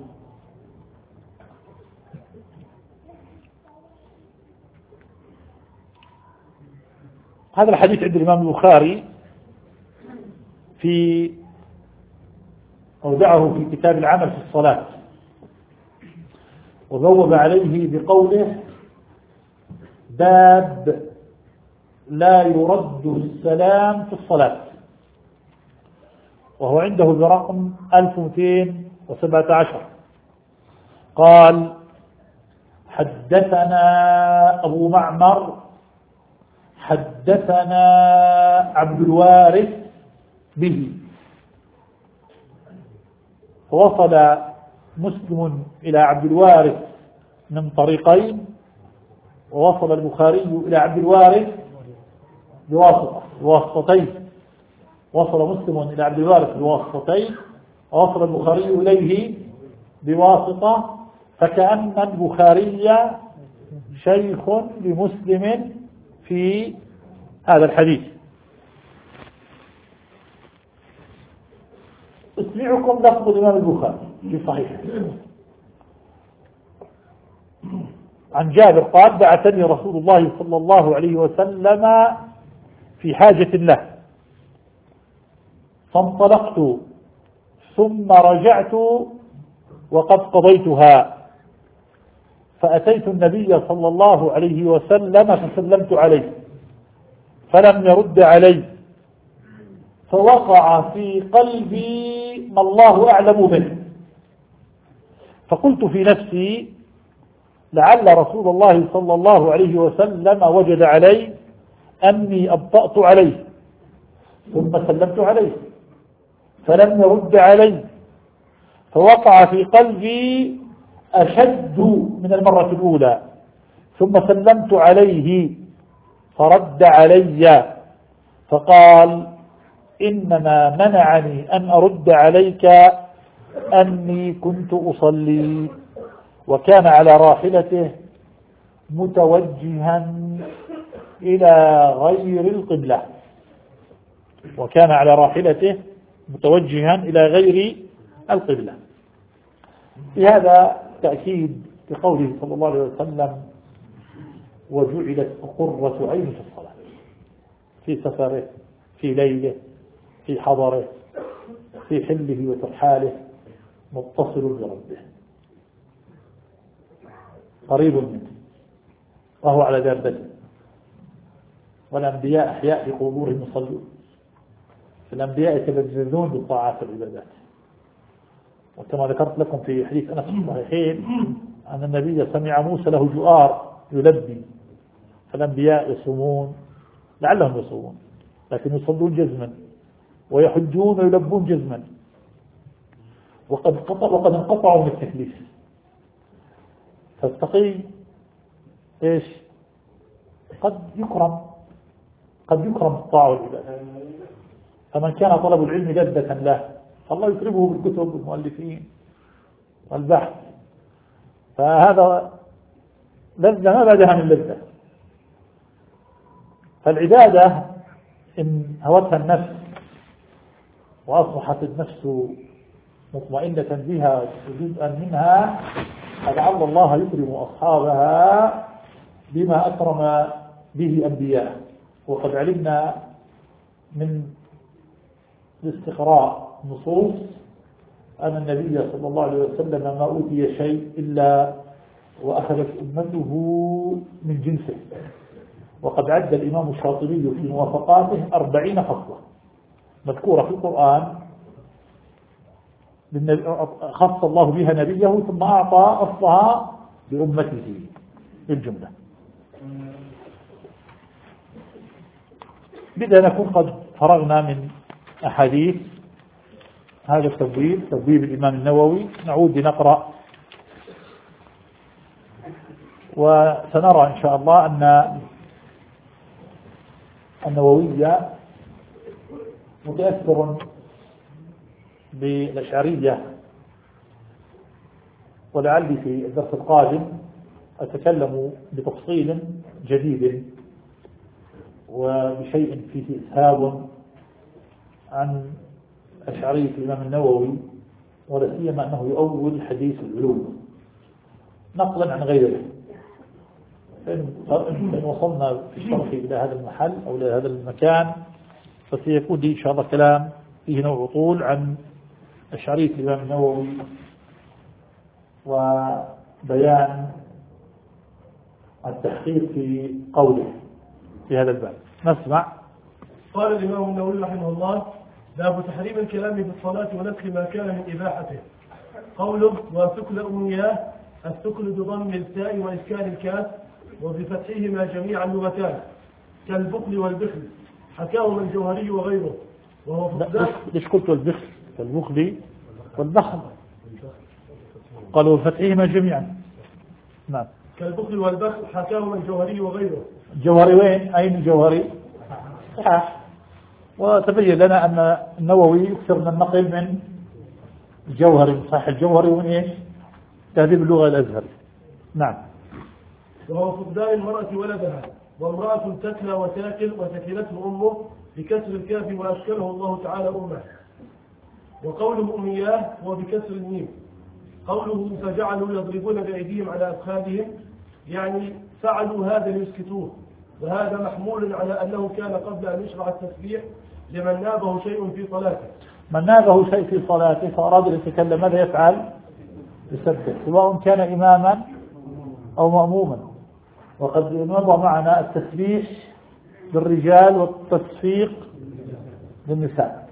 هذا الحديث عند الإمام البخاري في أودعه في كتاب العمل في الصلاة، وبوب عليه بقوله باب لا يرد السلام في الصلاة، وهو عنده برقم ألف ومئتين وسبعة عشر. قال حدثنا أبو معمر حدثنا عبد الوارث به. فوصل مسلم إلى عبد الوارث من طريقين، ووصل البخاري إلى عبد الوارث بواسطة بواسطتين. وصل مسلم إلى عبد الوارث بواسطتين، ووصل البخاري إليه بواسطة، فكأن البخاري شيخ لمسلم في هذا الحديث. اسمعكم لفظ الإمام البخاري في صحيح عن جابر قال بعثني رسول الله صلى الله عليه وسلم في حاجة له فانطلقت ثم رجعت وقد قضيتها، فأتيت النبي صلى الله عليه وسلم فسلمت عليه فلم يرد علي، فوقع في قلبي ما الله أعلم به، فقلت في نفسي لعل رسول الله صلى الله عليه وسلم وجد علي أني أبطأت عليه، ثم سلمت عليه فلم يرد علي، فوقع في قلبي أشد من المرة الأولى، ثم سلمت عليه فرد علي فقال إنما منعني أن أرد عليك أني كنت أصلي، وكان على راحلته متوجها إلى غير القبلة وكان على راحلته متوجها إلى غير القبلة. في هذا تأكيد بقوله صلى الله عليه وسلم وجعلت قرة عين في الصلاة، في سفره، في ليله، في حضره، في حله وترحاله، متصل بربه قريب منه وهو على دابته. والأنبياء أحياء في قبورهم يصلون، الأنبياء يتلذذون بالطاعات والعبادات. وكما ذكرت لكم في حديث أنس في الصحيحين أن النبي سمع موسى له جؤار يلبي، فالأنبياء يصومون لعلهم يصومون لكن يصلون جزما، ويحجون ويلبون جزما، وقد قطع وقد انقطعوا من التكليف. فالتقي ايش؟ قد يكرم قد يكرم الطاعة والعبادة. فمن كان طلب العلم جدة له فالله يكرمه بالكتب والمؤلفين والبحث، فهذا لذة ما بعدها من لذة. فالعبادة إن هوتها النفس وأصبحت النفس مطمئنة بها جزءا منها، فلعل الله يكرم أصحابها بما أكرم به أنبياء. وقد علمنا من الاستقراء نصوص أن النبي صلى الله عليه وسلم ما أوتي شيء إلا وأخذت أمته من جنسه. وقد عد الإمام الشاطبي في موافقاته أربعين خصلة مذكورة في القرآن خص الله بها نبيه ثم أعطى أصلها لأمته بالجملة. بدأ نكون قد فرغنا من أحاديث هذا التبويب، تبويب الإمام النووي. نعود لنقرأ وسنرى إن شاء الله أن النووي متأثر بالأشعرية، ولعلي في الدرس القادم أتكلم بتفصيل جديد وبشيء فيه إسهاب عن أشعرية الإمام النووي، ولا سيما أنه يؤول حديث العلوم نقلا عن غيره. فإن وصلنا في الشرح إلى هذا المحل أو إلى هذا المكان فسيكون لي إن شاء الله كلام فيه نوع طول عن أشعرية الإمام النووي وبيان التحقيق في قوله في هذا الباب. نسمع. قال الإمام النووي رحمه الله: باب تحريم الكلام في الصلاة ونسخ ما كان من إباحته. قوله: وثكل أمنياه، الثكل بضم التاء وإسكان الكاف وبفتحهما جميعا لغتان كالبخل والبخل، حكاهما الجوهري وغيره، وهو فقدان. ليش قلت البخل؟ كالبخل والبخل، قالوا بفتحهما جميعا. نعم. كالبخل والبخل حكاهما الجوهري وغيره. الجوهري وين؟ أين الجوهري؟ صحيح. وتبين لنا أن النووي يكثر من النقل من الجوهري، صحيح الجوهري ومن إيش؟ تهذيب اللغة الأزهري. نعم. وهو فقدان المرأة ولدها، وامرأة تكلى وتاكل وتكلته أمه بكسر الكاف وأشكله الله تعالى أمه. وقوله أمياه هو بكسر الميم. قوله فجعلوا يضربون بأيديهم على أفخاذهم، يعني فعلوا هذا ليسكتوه، وهذا محمول على أنه كان قبل أن يشرع التسبيح لمن نابه شيء في صلاته. من نابه شيء في صلاته فأراد أن يتكلم ماذا يفعل؟ يسبح، سواء كان إماما أو مأموما. وقد مضى معنا التسبيح للرجال والتصفيق للنساء.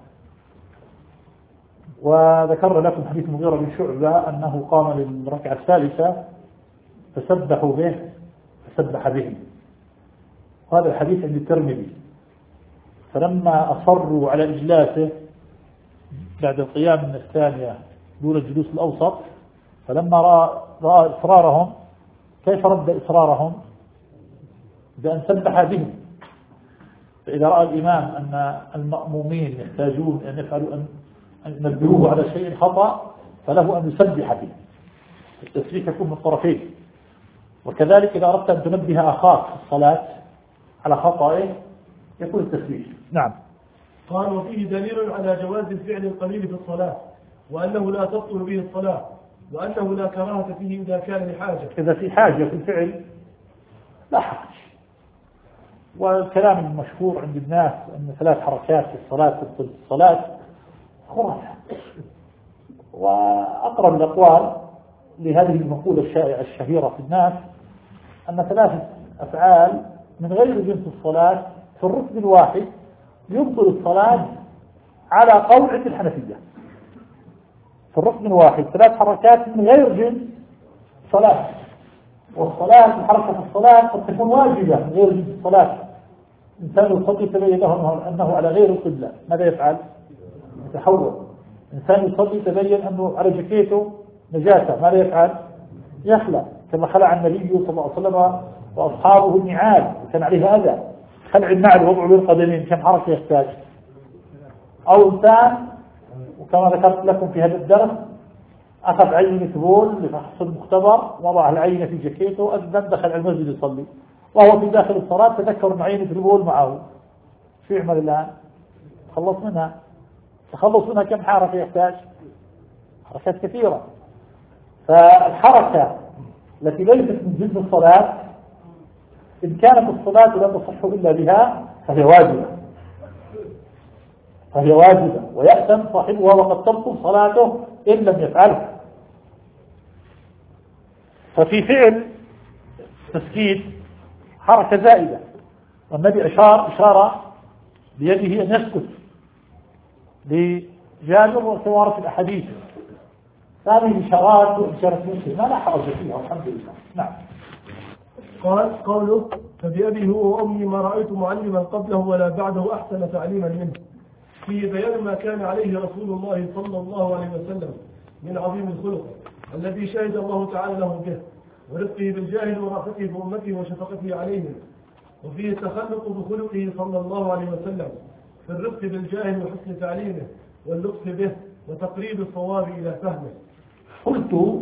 وذكر لكم حديث المغيرة بن شعبة أنه قام للركعة الثالثة فسبحوا به فسبح بهم. وهذا الحديث عند الترمذي. فلما أصروا على إجلاسه بعد القيام من الثانية دون الجلوس الأوسط، فلما رأى, رأى إصرارهم كيف رد إصرارهم؟ بأن سبح بهم. فإذا رأى الإمام أن المأمومين يحتاجون أن يفعلوا أن ينبهوه على شيء خطأ فله أن يسبح به. التسبيح يكون من الطرفين. وكذلك إذا أردت أن تنبه أخاك في الصلاة على خطأه يكون التسبيح. نعم. قال: وفيه دليل على جواز الفعل القليل في الصلاة، وأنه لا تبطل به الصلاة، وأنه لا كراهة فيه إذا كان لحاجة. إذا في حاجة في الفعل لا حرج. والكلام المشهور عند الناس أن ثلاث حركات في الصلاة تبطل الصلاة خرافة. وأقرب الأقوال لهذه المقولة الشائعة الشهيرة في الناس أن ثلاثة أفعال من غير جنس الصلاة في الركن الواحد يبطل الصلاة على قول عند الحنفية. في الركن الواحد ثلاث حركات من غير جنس صلاة، والصلاة حركة الصلاة قد تكون واجبة من غير جنس الصلاة. إنسان يصلي تبين له أنه على غير القبلة، ماذا يفعل؟ يتحول. إنسان يصلي تبين أنه على جكيته نجاسة، ماذا يفعل؟ يخلع، كما خلع النبي صلى الله عليه وسلم وأصحابه النعال وكان عليه أذى. خلع النعل وضعه بالقدمين كم حركة يحتاج؟ أو إنسان وكما ذكرت لكم في هذا الدرس أخذ عينة بول لفحص المختبر وضع العينة في جكيته، أذن دخل على المسجد يصلي وهو في داخل الصلاة تذكر أن عينة البول معه، شو يعمل الآن؟ تخلص منها. تخلص منها كم حركة يحتاج؟ حركات كثيرة. فالحركة التي ليست من جنس الصلاة إن كانت الصلاة لا تصح إلا بها فهي واجبة، فهي واجبة ويأثم صاحبها وقد تبطل صلاته إن لم يفعله. ففي فعل تسكيت حركة زائدة، والنبي أشار إشارة بيده أن يسكت لجابر وثوار في الأحاديث. هذه الإشارات وإشارة مسلم ما لا حرج فيها والحمد لله. نعم. قال قوله فبأبي هو وأمي ما رأيت معلما قبله ولا بعده أحسن تعليما منه، في بيان ما كان عليه رسول الله صلى الله عليه وسلم من عظيم الخلق الذي شهد الله تعالى له به، ورفقه بالجاهل ورافقه بأمته وشفقته عليهم، وفيه التخلق بخلقه صلى الله عليه وسلم في الرفق بالجاهل وحسن تعليمه واللطف به وتقريب الصواب إلى فهمه. قلت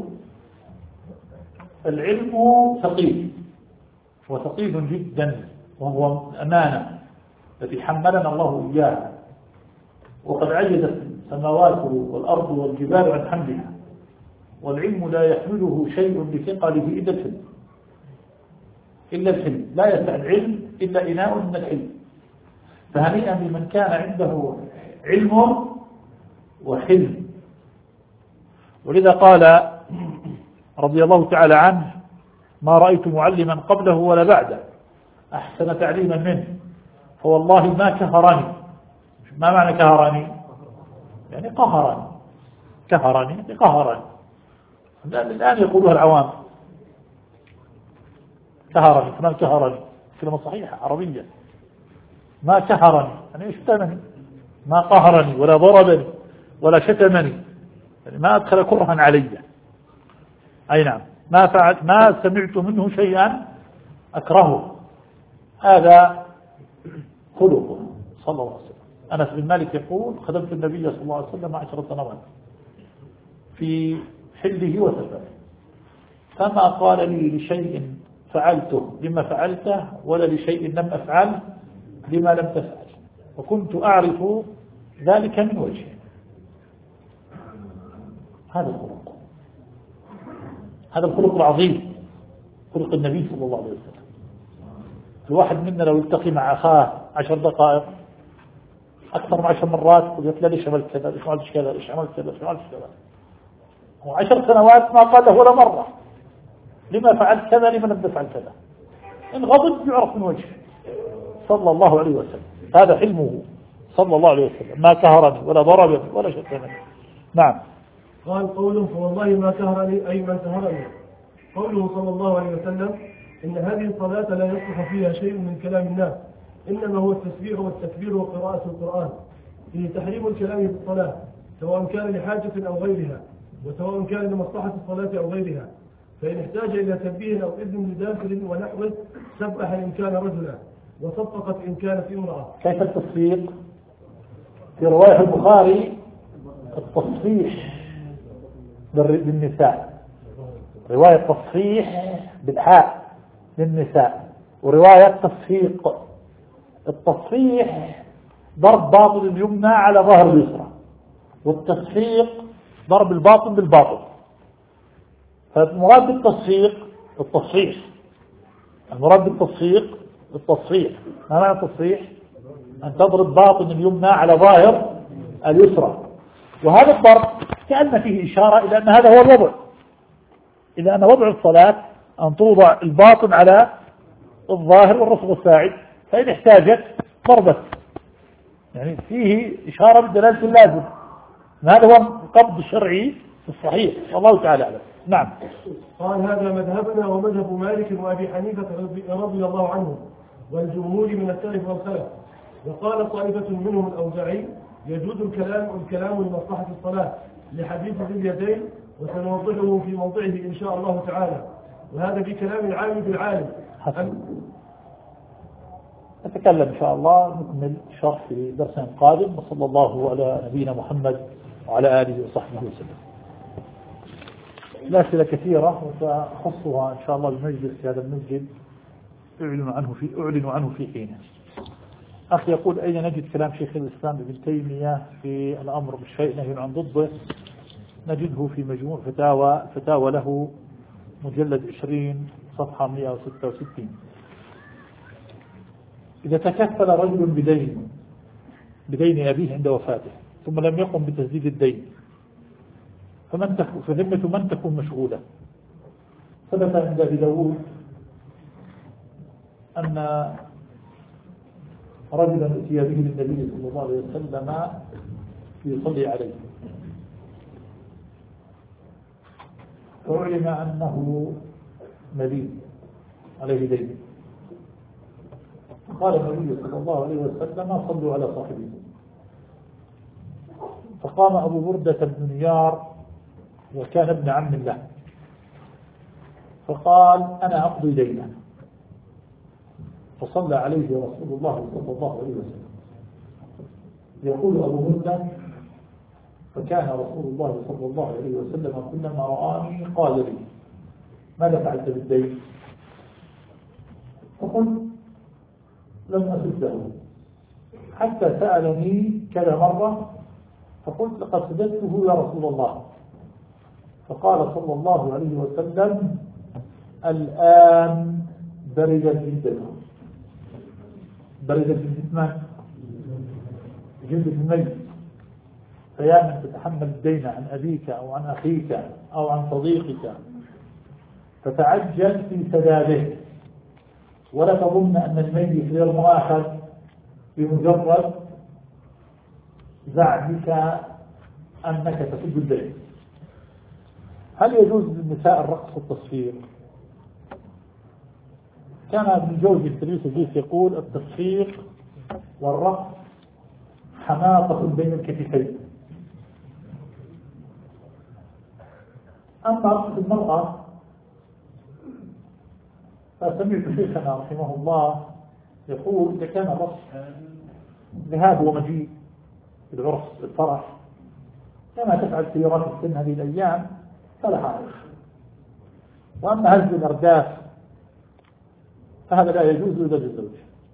العلم ثقيل وثقيل جدا، وهو أمانة التي حملنا الله إياها، وقد عجزت السماوات والأرض والجبال عن حملها، والعلم لا يحمله شيء لثقله إلا الحلم، إلا الحلم لا يسع العلم إلا إناء من الحلم. فهنيئا لمن كان عنده علم وحلم. ولذا قال رضي الله تعالى عنه ما رأيت معلما قبله ولا بعده أحسن تعليما منه، فوالله ما كهرني. ما معنى كهرني؟ يعني قهرني، كهرني يعني قهرني. الآن يقولها العوام كهرني، فلان كهرني، كلمة صحيحة عربية. ما كهرني يعني اشتمني، ما قهرني ولا ضربني ولا شتمني، يعني ما أدخل كرها علي. أي نعم، ما فعل ما سمعت منه شيئا أكرهه. هذا خلقه صلى الله عليه وسلم. أنس بن مالك يقول خدمت النبي صلى الله عليه وسلم عشر سنوات في حله وسفره، فما قال لي لشيء فعلته لما فعلته ولا لشيء لم أفعله لما لم تفعل، وكنت أعرف ذلك من وجهه. هذا الخلق، هذا الخلق العظيم، خلق النبي صلى الله عليه وسلم. الواحد منا لو يلتقي مع أخاه عشر دقائق أكثر من عشر مرات قلت له ليش عملت كذا، ليش عملت كذا، ليش عملت كذا، ليش عملت كذا، وعشر سنوات ما قال له ولا مرة لما فعلت كذا، لما لم تفعل كذا. إن غضب يعرف من وجهه صلى الله عليه وسلم. هذا حلمه صلى الله عليه وسلم، ما كهرني ولا ضربني ولا شتمني. نعم. قال قوله فوالله ما كهرني أي من كهرني. قوله صلى الله عليه وسلم إن هذه الصلاة لا يصلح فيها شيء من كلام الناس، إنما هو التسبيح والتكبير وقراءة القرآن. فيه تحريم الكلام بالصلاة سواء كان لحاجة أو غيرها، وسواء كان لمصلحة الصلاة أو غيرها، فإن احتاج إلى تنبيه أو إذن لداخل ونحوه سبح إن كان رجلا وصفقت إن كانت امرأة. كيف التصفيق؟ في رواية البخاري التصفيح للنساء، رواية تصفيح بالحاء للنساء، ورواية تصفيق. التصفيح ضرب باطن اليمنى على ظهر اليسرى، والتصفيق ضرب الباطن بالباطن. فالمراد بالتصفيق التصحيح، المراد بالتصفيق التصحيح. ما معنى التصحيح؟ أن تضرب باطن اليمنى على ظاهر اليسرى، وهذا الضرب كأن فيه إشارة إلى أن هذا هو الوضع، إلى أن وضع الصلاة أن توضع الباطن على الظاهر والرفق الساعد، فإن احتاجت ضربت، يعني فيه إشارة بدلالة اللازم. هذا هو القبض الشرعي الصحيح، والله تعالى أعلم. نعم. قال هذا مذهبنا ومذهب مالك وأبي حنيفة رضي الله عنهم والجمهور من السلف والخلف. وقال طائفة منهم الأوزاعي يجوز الكلام الكلام لمصلحة الصلاة لحديث ذي اليدين، وسنوضحه في موضعه إن شاء الله تعالى، وهذا في كلام العالم بالعالم. نتكلم إن شاء الله نكمل الشرح في درسنا القادم، وصلى الله على نبينا محمد وعلى آله وصحبه وسلم. الأسئلة كثيرة وسأخصها إن شاء الله بمجلس في هذا المسجد أعلن عنه في أعلن عنه في حينه. أخي يقول أين نجد كلام شيخ الإسلام ابن تيمية في الأمر بالشيء نهي عن ضده؟ نجده في مجموع فتاوى فتاوى له مجلد عشرين صفحة مئة وستة وستين. إذا تكفل رجل بدين بدين أبيه عند وفاته ثم لم يقم بتسديد الدين فمن تكون فذمة من تكون مشغولة؟ ثبت عند أبي داود أن رجلا أتي به للنبي صلى الله عليه وسلم يصلي عليه، فعلم أنه مدين عليه دين، قال النبي صلى الله عليه وسلم صلوا على صاحبه. فقام أبو بردة بن نيار وكان ابن عم له فقال أنا أقضي دينه، فصلى عليه رسول الله صلى الله عليه وسلم. يقول أبو بردة فكان رسول الله صلى الله عليه وسلم كلما رآني قال لي ماذا فعلت بالدين؟ فقلت لم أسده، حتى سألني كذا مرة فقلت لقد سددته يا رسول الله، فقال صلى الله عليه وسلم الآن بردت جلدته. بردت جلدة من؟ جلدة الميت. فيا من تتحمل الدين عن أبيك أو عن أخيك أو عن صديقك فتعجل في سداده، ولا تظن أن الميت غير مؤاخذ بمجرد زعمك أنك تسد الدين. هل يجوز للنساء الرقص والتصفير؟ كان ابن الجوزي في تلبيس الجيش يقول التصفير والرقص حماقة بين الكتفين. أما رقص المرأة فسمعت شيخنا رحمه الله يقول إذا كان الرقص ذهاب ومجيء في العرس الفرح كما تفعل سيارات السن هذه الأيام فلا حرج. وأما هز الأرداف فهذا لا يجوز إلا للزوج.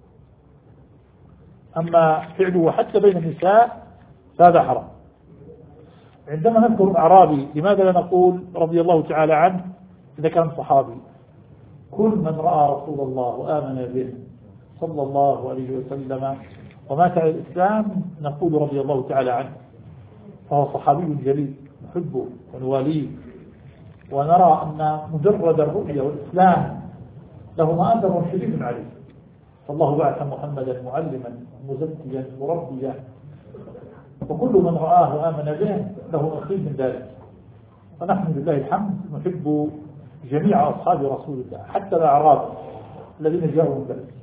أما فعله حتى بين النساء فهذا حرام. عندما نذكر الأعرابي لماذا لا نقول رضي الله تعالى عنه إذا كان صحابي؟ كل من رأى رسول الله وآمن به صلى الله عليه وسلم ومات على الإسلام نقول رضي الله تعالى عنه، فهو صحابي جليل نحبه ونواليه، ونرى أن مجرد الرؤية والإسلام له أثر شديد عليه. فالله بعث محمدا معلما مزكيا مربيا، وكل من رآه وآمن به له نصيب من ذلك. فنحن لله الحمد نحب جميع أصحاب رسول الله حتى الأعراب الذين جاءوا من ذلك.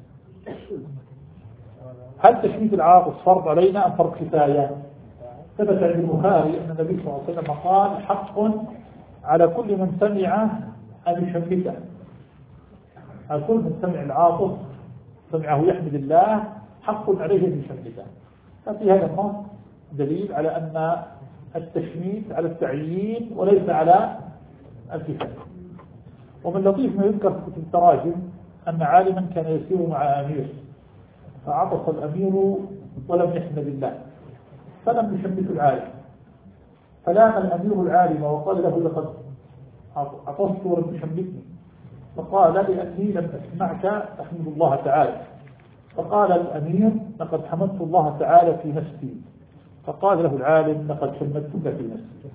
هل تشميت العاطس فرض علينا أم فرض كفاية؟ ثبت عند البخاري أن النبي صلى الله عليه وسلم قال حق على كل من سمع أن يشمته، على كل من سمع العاطس سمعه يحمد الله حق عليه أن يشمته. ففي هذا النص دليل على أن التشميت على التعيين وليس على الكفاية. ومن لطيف ما يذكر في كتب التراجم أن عالما كان يسير مع أمير فعطس الأمير ولم يحمد الله فلم يشمت العالم، فلام الأمير العالم وقال له لقد عطست ولم تشمتني، فقال لأني لم أسمعك أحمد الله تعالى. فقال الأمير لقد حمدت الله تعالى في نفسي. فقال له العالم لقد شمتك في نفسي.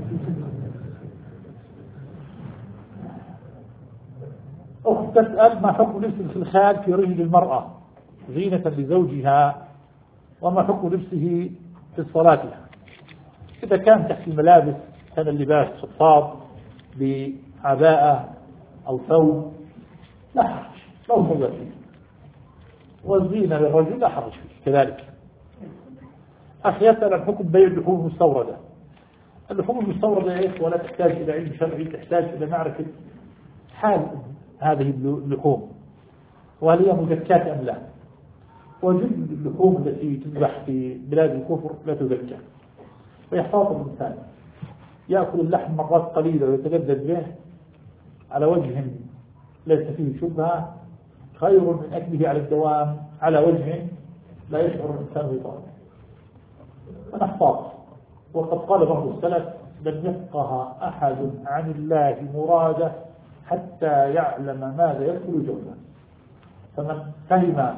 أخت تسأل ما حكم لبس الخلخال في رجل المرأة زينة لزوجها، وما حكم لبسه في صلاتها؟ إذا كان تحت الملابس كان اللباس خطاب بعباءة أو ثوب لا حرج، لو صلى فيه، والزينة للرجل لا حرج فيه كذلك. أخي يسأل عن حكم بيع اللحوم المستوردة. اللحوم المستوردة يا إخوة لا تحتاج إلى علم شرعي، تحتاج إلى معرفة حال هذه اللحوم وهل هي مزكاة أم لا. وجل اللحوم التي تذبح في بلاد الكفر لا تزكى، فيحتاط الإنسان يأكل اللحم مرات قليلة ويتلذذ به على وجه ليس فيه شبهة خير من أكله على الدوام على وجه لا يشعر الإنسان بطعمه. فنحتاط. وقد قال بعض السلف لم يفقه أحد عن الله مراده حتى يعلم ماذا يدخل جوفه. فمن فهم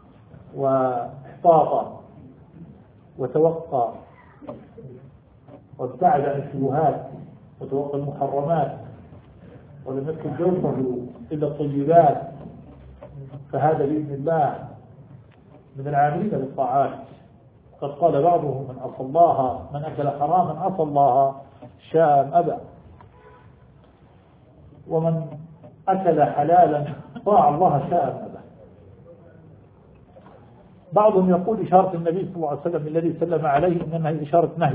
واحتاط وتوقى وابتعد عن الشبهات وتوقى المحرمات ولم يدخل جوفه إلا الطيبات، فهذا بإذن الله من العاملين بالطاعات. قد قال بعضهم من عصى الله من أكل حراما عصى الله شاء أم أبى، ومن أكل حلالا طاع الله شاء أم أبى. بعضهم يقول إشارة النبي صلى الله عليه وسلم الذي سلم عليه إنما هي إشارة نهي.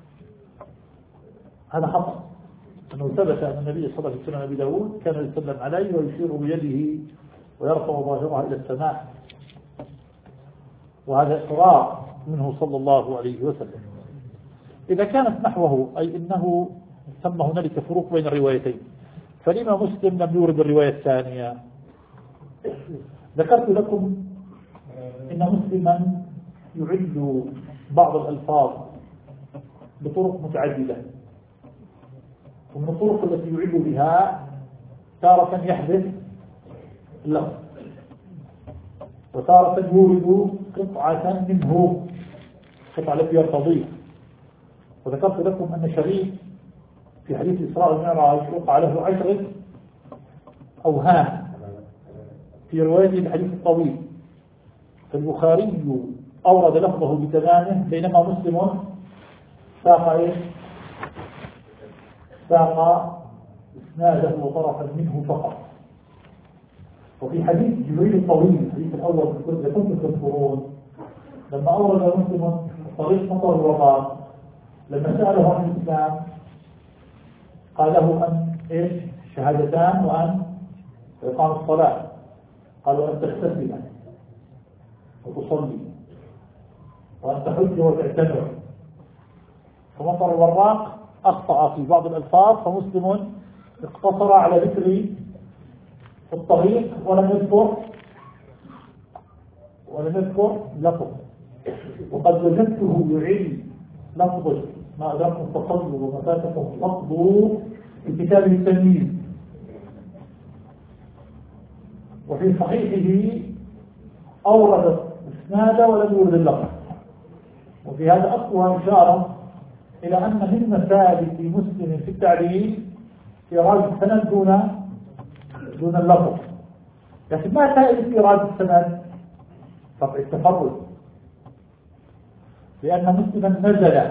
هذا خطأ، أنه ثبت أن النبي صلى الله عليه وسلم أبي داود كان يسلم عليه ويشير بيده ويرفع ظاهرها إلى السماء، وهذا إقرار منه صلى الله عليه وسلم. إذا كانت نحوه أي إنه ثم هنالك فروق بين الروايتين، فلما مسلم لم يورد الرواية الثانية؟ ذكرت لكم إن مسلما يعد بعض الألفاظ بطرق متعددة، ومن الطرق التي يعد بها تارة يحدث اللفظ، وتارة يورد قطعة منه، قطعة التي يرتضيه. وذكرت لكم أن شريك في حديث الإسراء والمعراج وقع له عشرة أوهام في روايته الحديث الطويل، فالبخاري أورد لفظه بتمامه بينما مسلم ساق إيش؟ ساق إسناده وطرفا منه فقط. وفي حديث جبريل الطويل الحديث الأول إذا كنتم تذكرون لما أورد مسلم طريق مطر الوباء لما سأله عن الإسلام قال له أن إيش؟ شهادتان وأن إقام الصلاة، قالوا أن تغتسل وتصلي وأن تحج وتعتمر. فمطر الوراق أخطأ في بعض الألفاظ، فمسلم اقتصر على ذكر الطريق ولم يذكر ولم يذكر لفظ. وقد وجدته يعيد لفظه ما أدركم تصلوا وما فاتكم فاقضوا في كتابه التمييز. وفي صحيحه أورد إسنادا ولم يورد اللفظ. وفي هذا أقوى إشارة إلى أن من مسالك مسلم في التعليل إيراد السند دون دون اللفظ. لكن ما فائدة إيراد السند؟ قطع التفرد، لأن مسلما نزل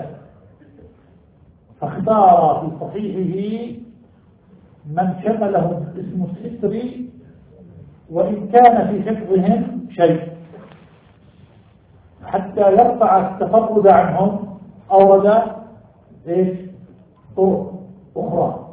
فاختار في صحيحه من شمله اسم الستر وإن كان في حفظهم شيء، حتى يرفع التفرد عنهم أورد إيش؟ طرق أخرى.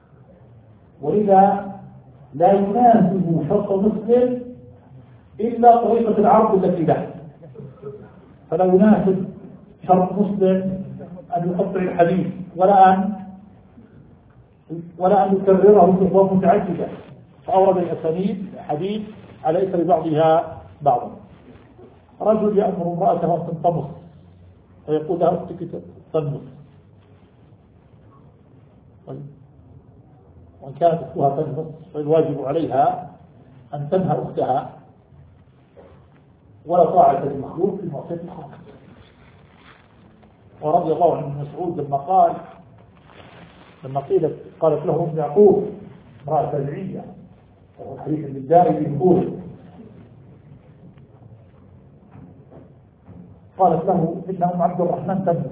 ولذا لا يناسب شرط مسلم إلا طريقة العرض التي له، فلا يناسب شرط مسلم أن يقطع الحديث ولا أن ولا أن يكرره بألفاظ متعددة، فأورد الأسانيد حديث على إثر بعضها بعضا. رجل يأمر امرأته أن تنطمس فيقول لها أختك تنمس، وإن كانت أختها تنهى فالواجب عليها أن تنهى أختها، ولا طاعة للمخلوق في معصية الخالق. ورضي الله عن ابن مسعود لما قال لما قيلت قالت له ام يعقوب امرأة تابعية، وهو حديث الدارمي يقول قالت له إن أم عبد الرحمن تنمس،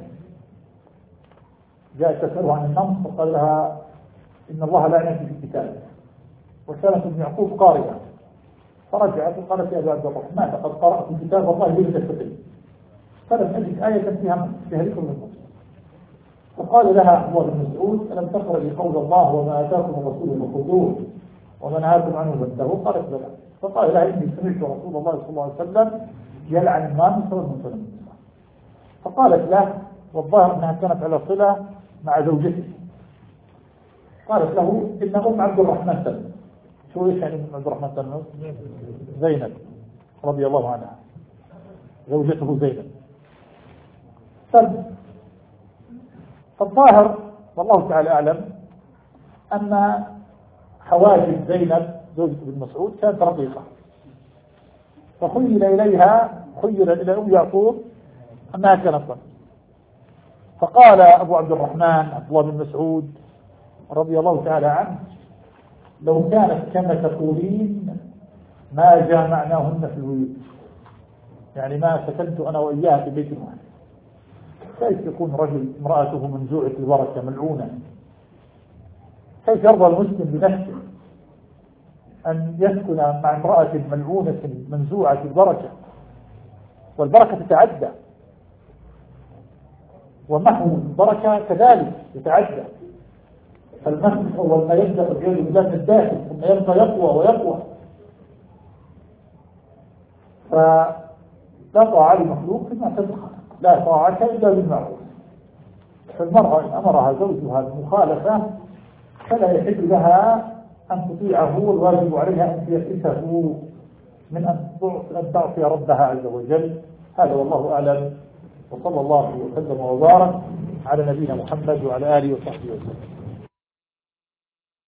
جاءت تسأله عن النمس فقال لها إن الله لا ينفي في كتابه، وكانت ابن يعقوب قارئة فرجعت وقالت يا أبا عبد الرحمن لقد قرأت كتاب الله ليلة الفقه فلم أجد آية فيها تهلك من فقال لها عبد الله بن مسعود ألم تقرأ قول الله وما آتاكم الرسول فخذوه وما نهاكم عنه فانتهوا؟ قالت بلى. فقال لها إني سمعت رسول الله صلى الله عليه وسلم يلعن النامس والمتنمس. فقالت له والظاهر أنها كانت على صلة مع زوجته، قالت له إن أم عبد الرحمن تنمس. شو إيش يعني أم عبد الرحمن تنمس؟ زينب رضي الله عنها زوجته زينب. فالظاهر والله تعالى أعلم أن حواجب زينب زوجة ابن مسعود كانت رقيقة، فخيل إليها خيل إلى أم يعقوب أنها كانت رقيقة. فقال أبو عبد الرحمن عبد الله بن مسعود رضي الله تعالى عنه لو كانت كما تقولين ما جامعناهن في البيوت، يعني ما سكنت أنا وإياها في بيت واحد. كيف يكون رجل امرأته منزوعة البركة ملعونة؟ كيف يرضى المسلم بنفسه أن يسكن مع امرأة ملعونة منزوعة البركة؟ والبركة تتعدى، ومحو البركة كذلك يتعدى. فالمسح أول ما يبدأ الرجال بالله من الداخل ثم يبقى يقوى ويقوى. فلا طاعة لمخلوق فيما تدخل، لا طاعة إلا بالمعروف. فالمرأة إن أمرها زوجها بالمخالفة فلا يحل لها أن تطيعه، والواجب عليها أن تيأسه من أن تعصي ربها عز وجل. هذا والله أعلم، وصلى الله وسلم وبارك على نبينا محمد وعلى آله وصحبه وسلم.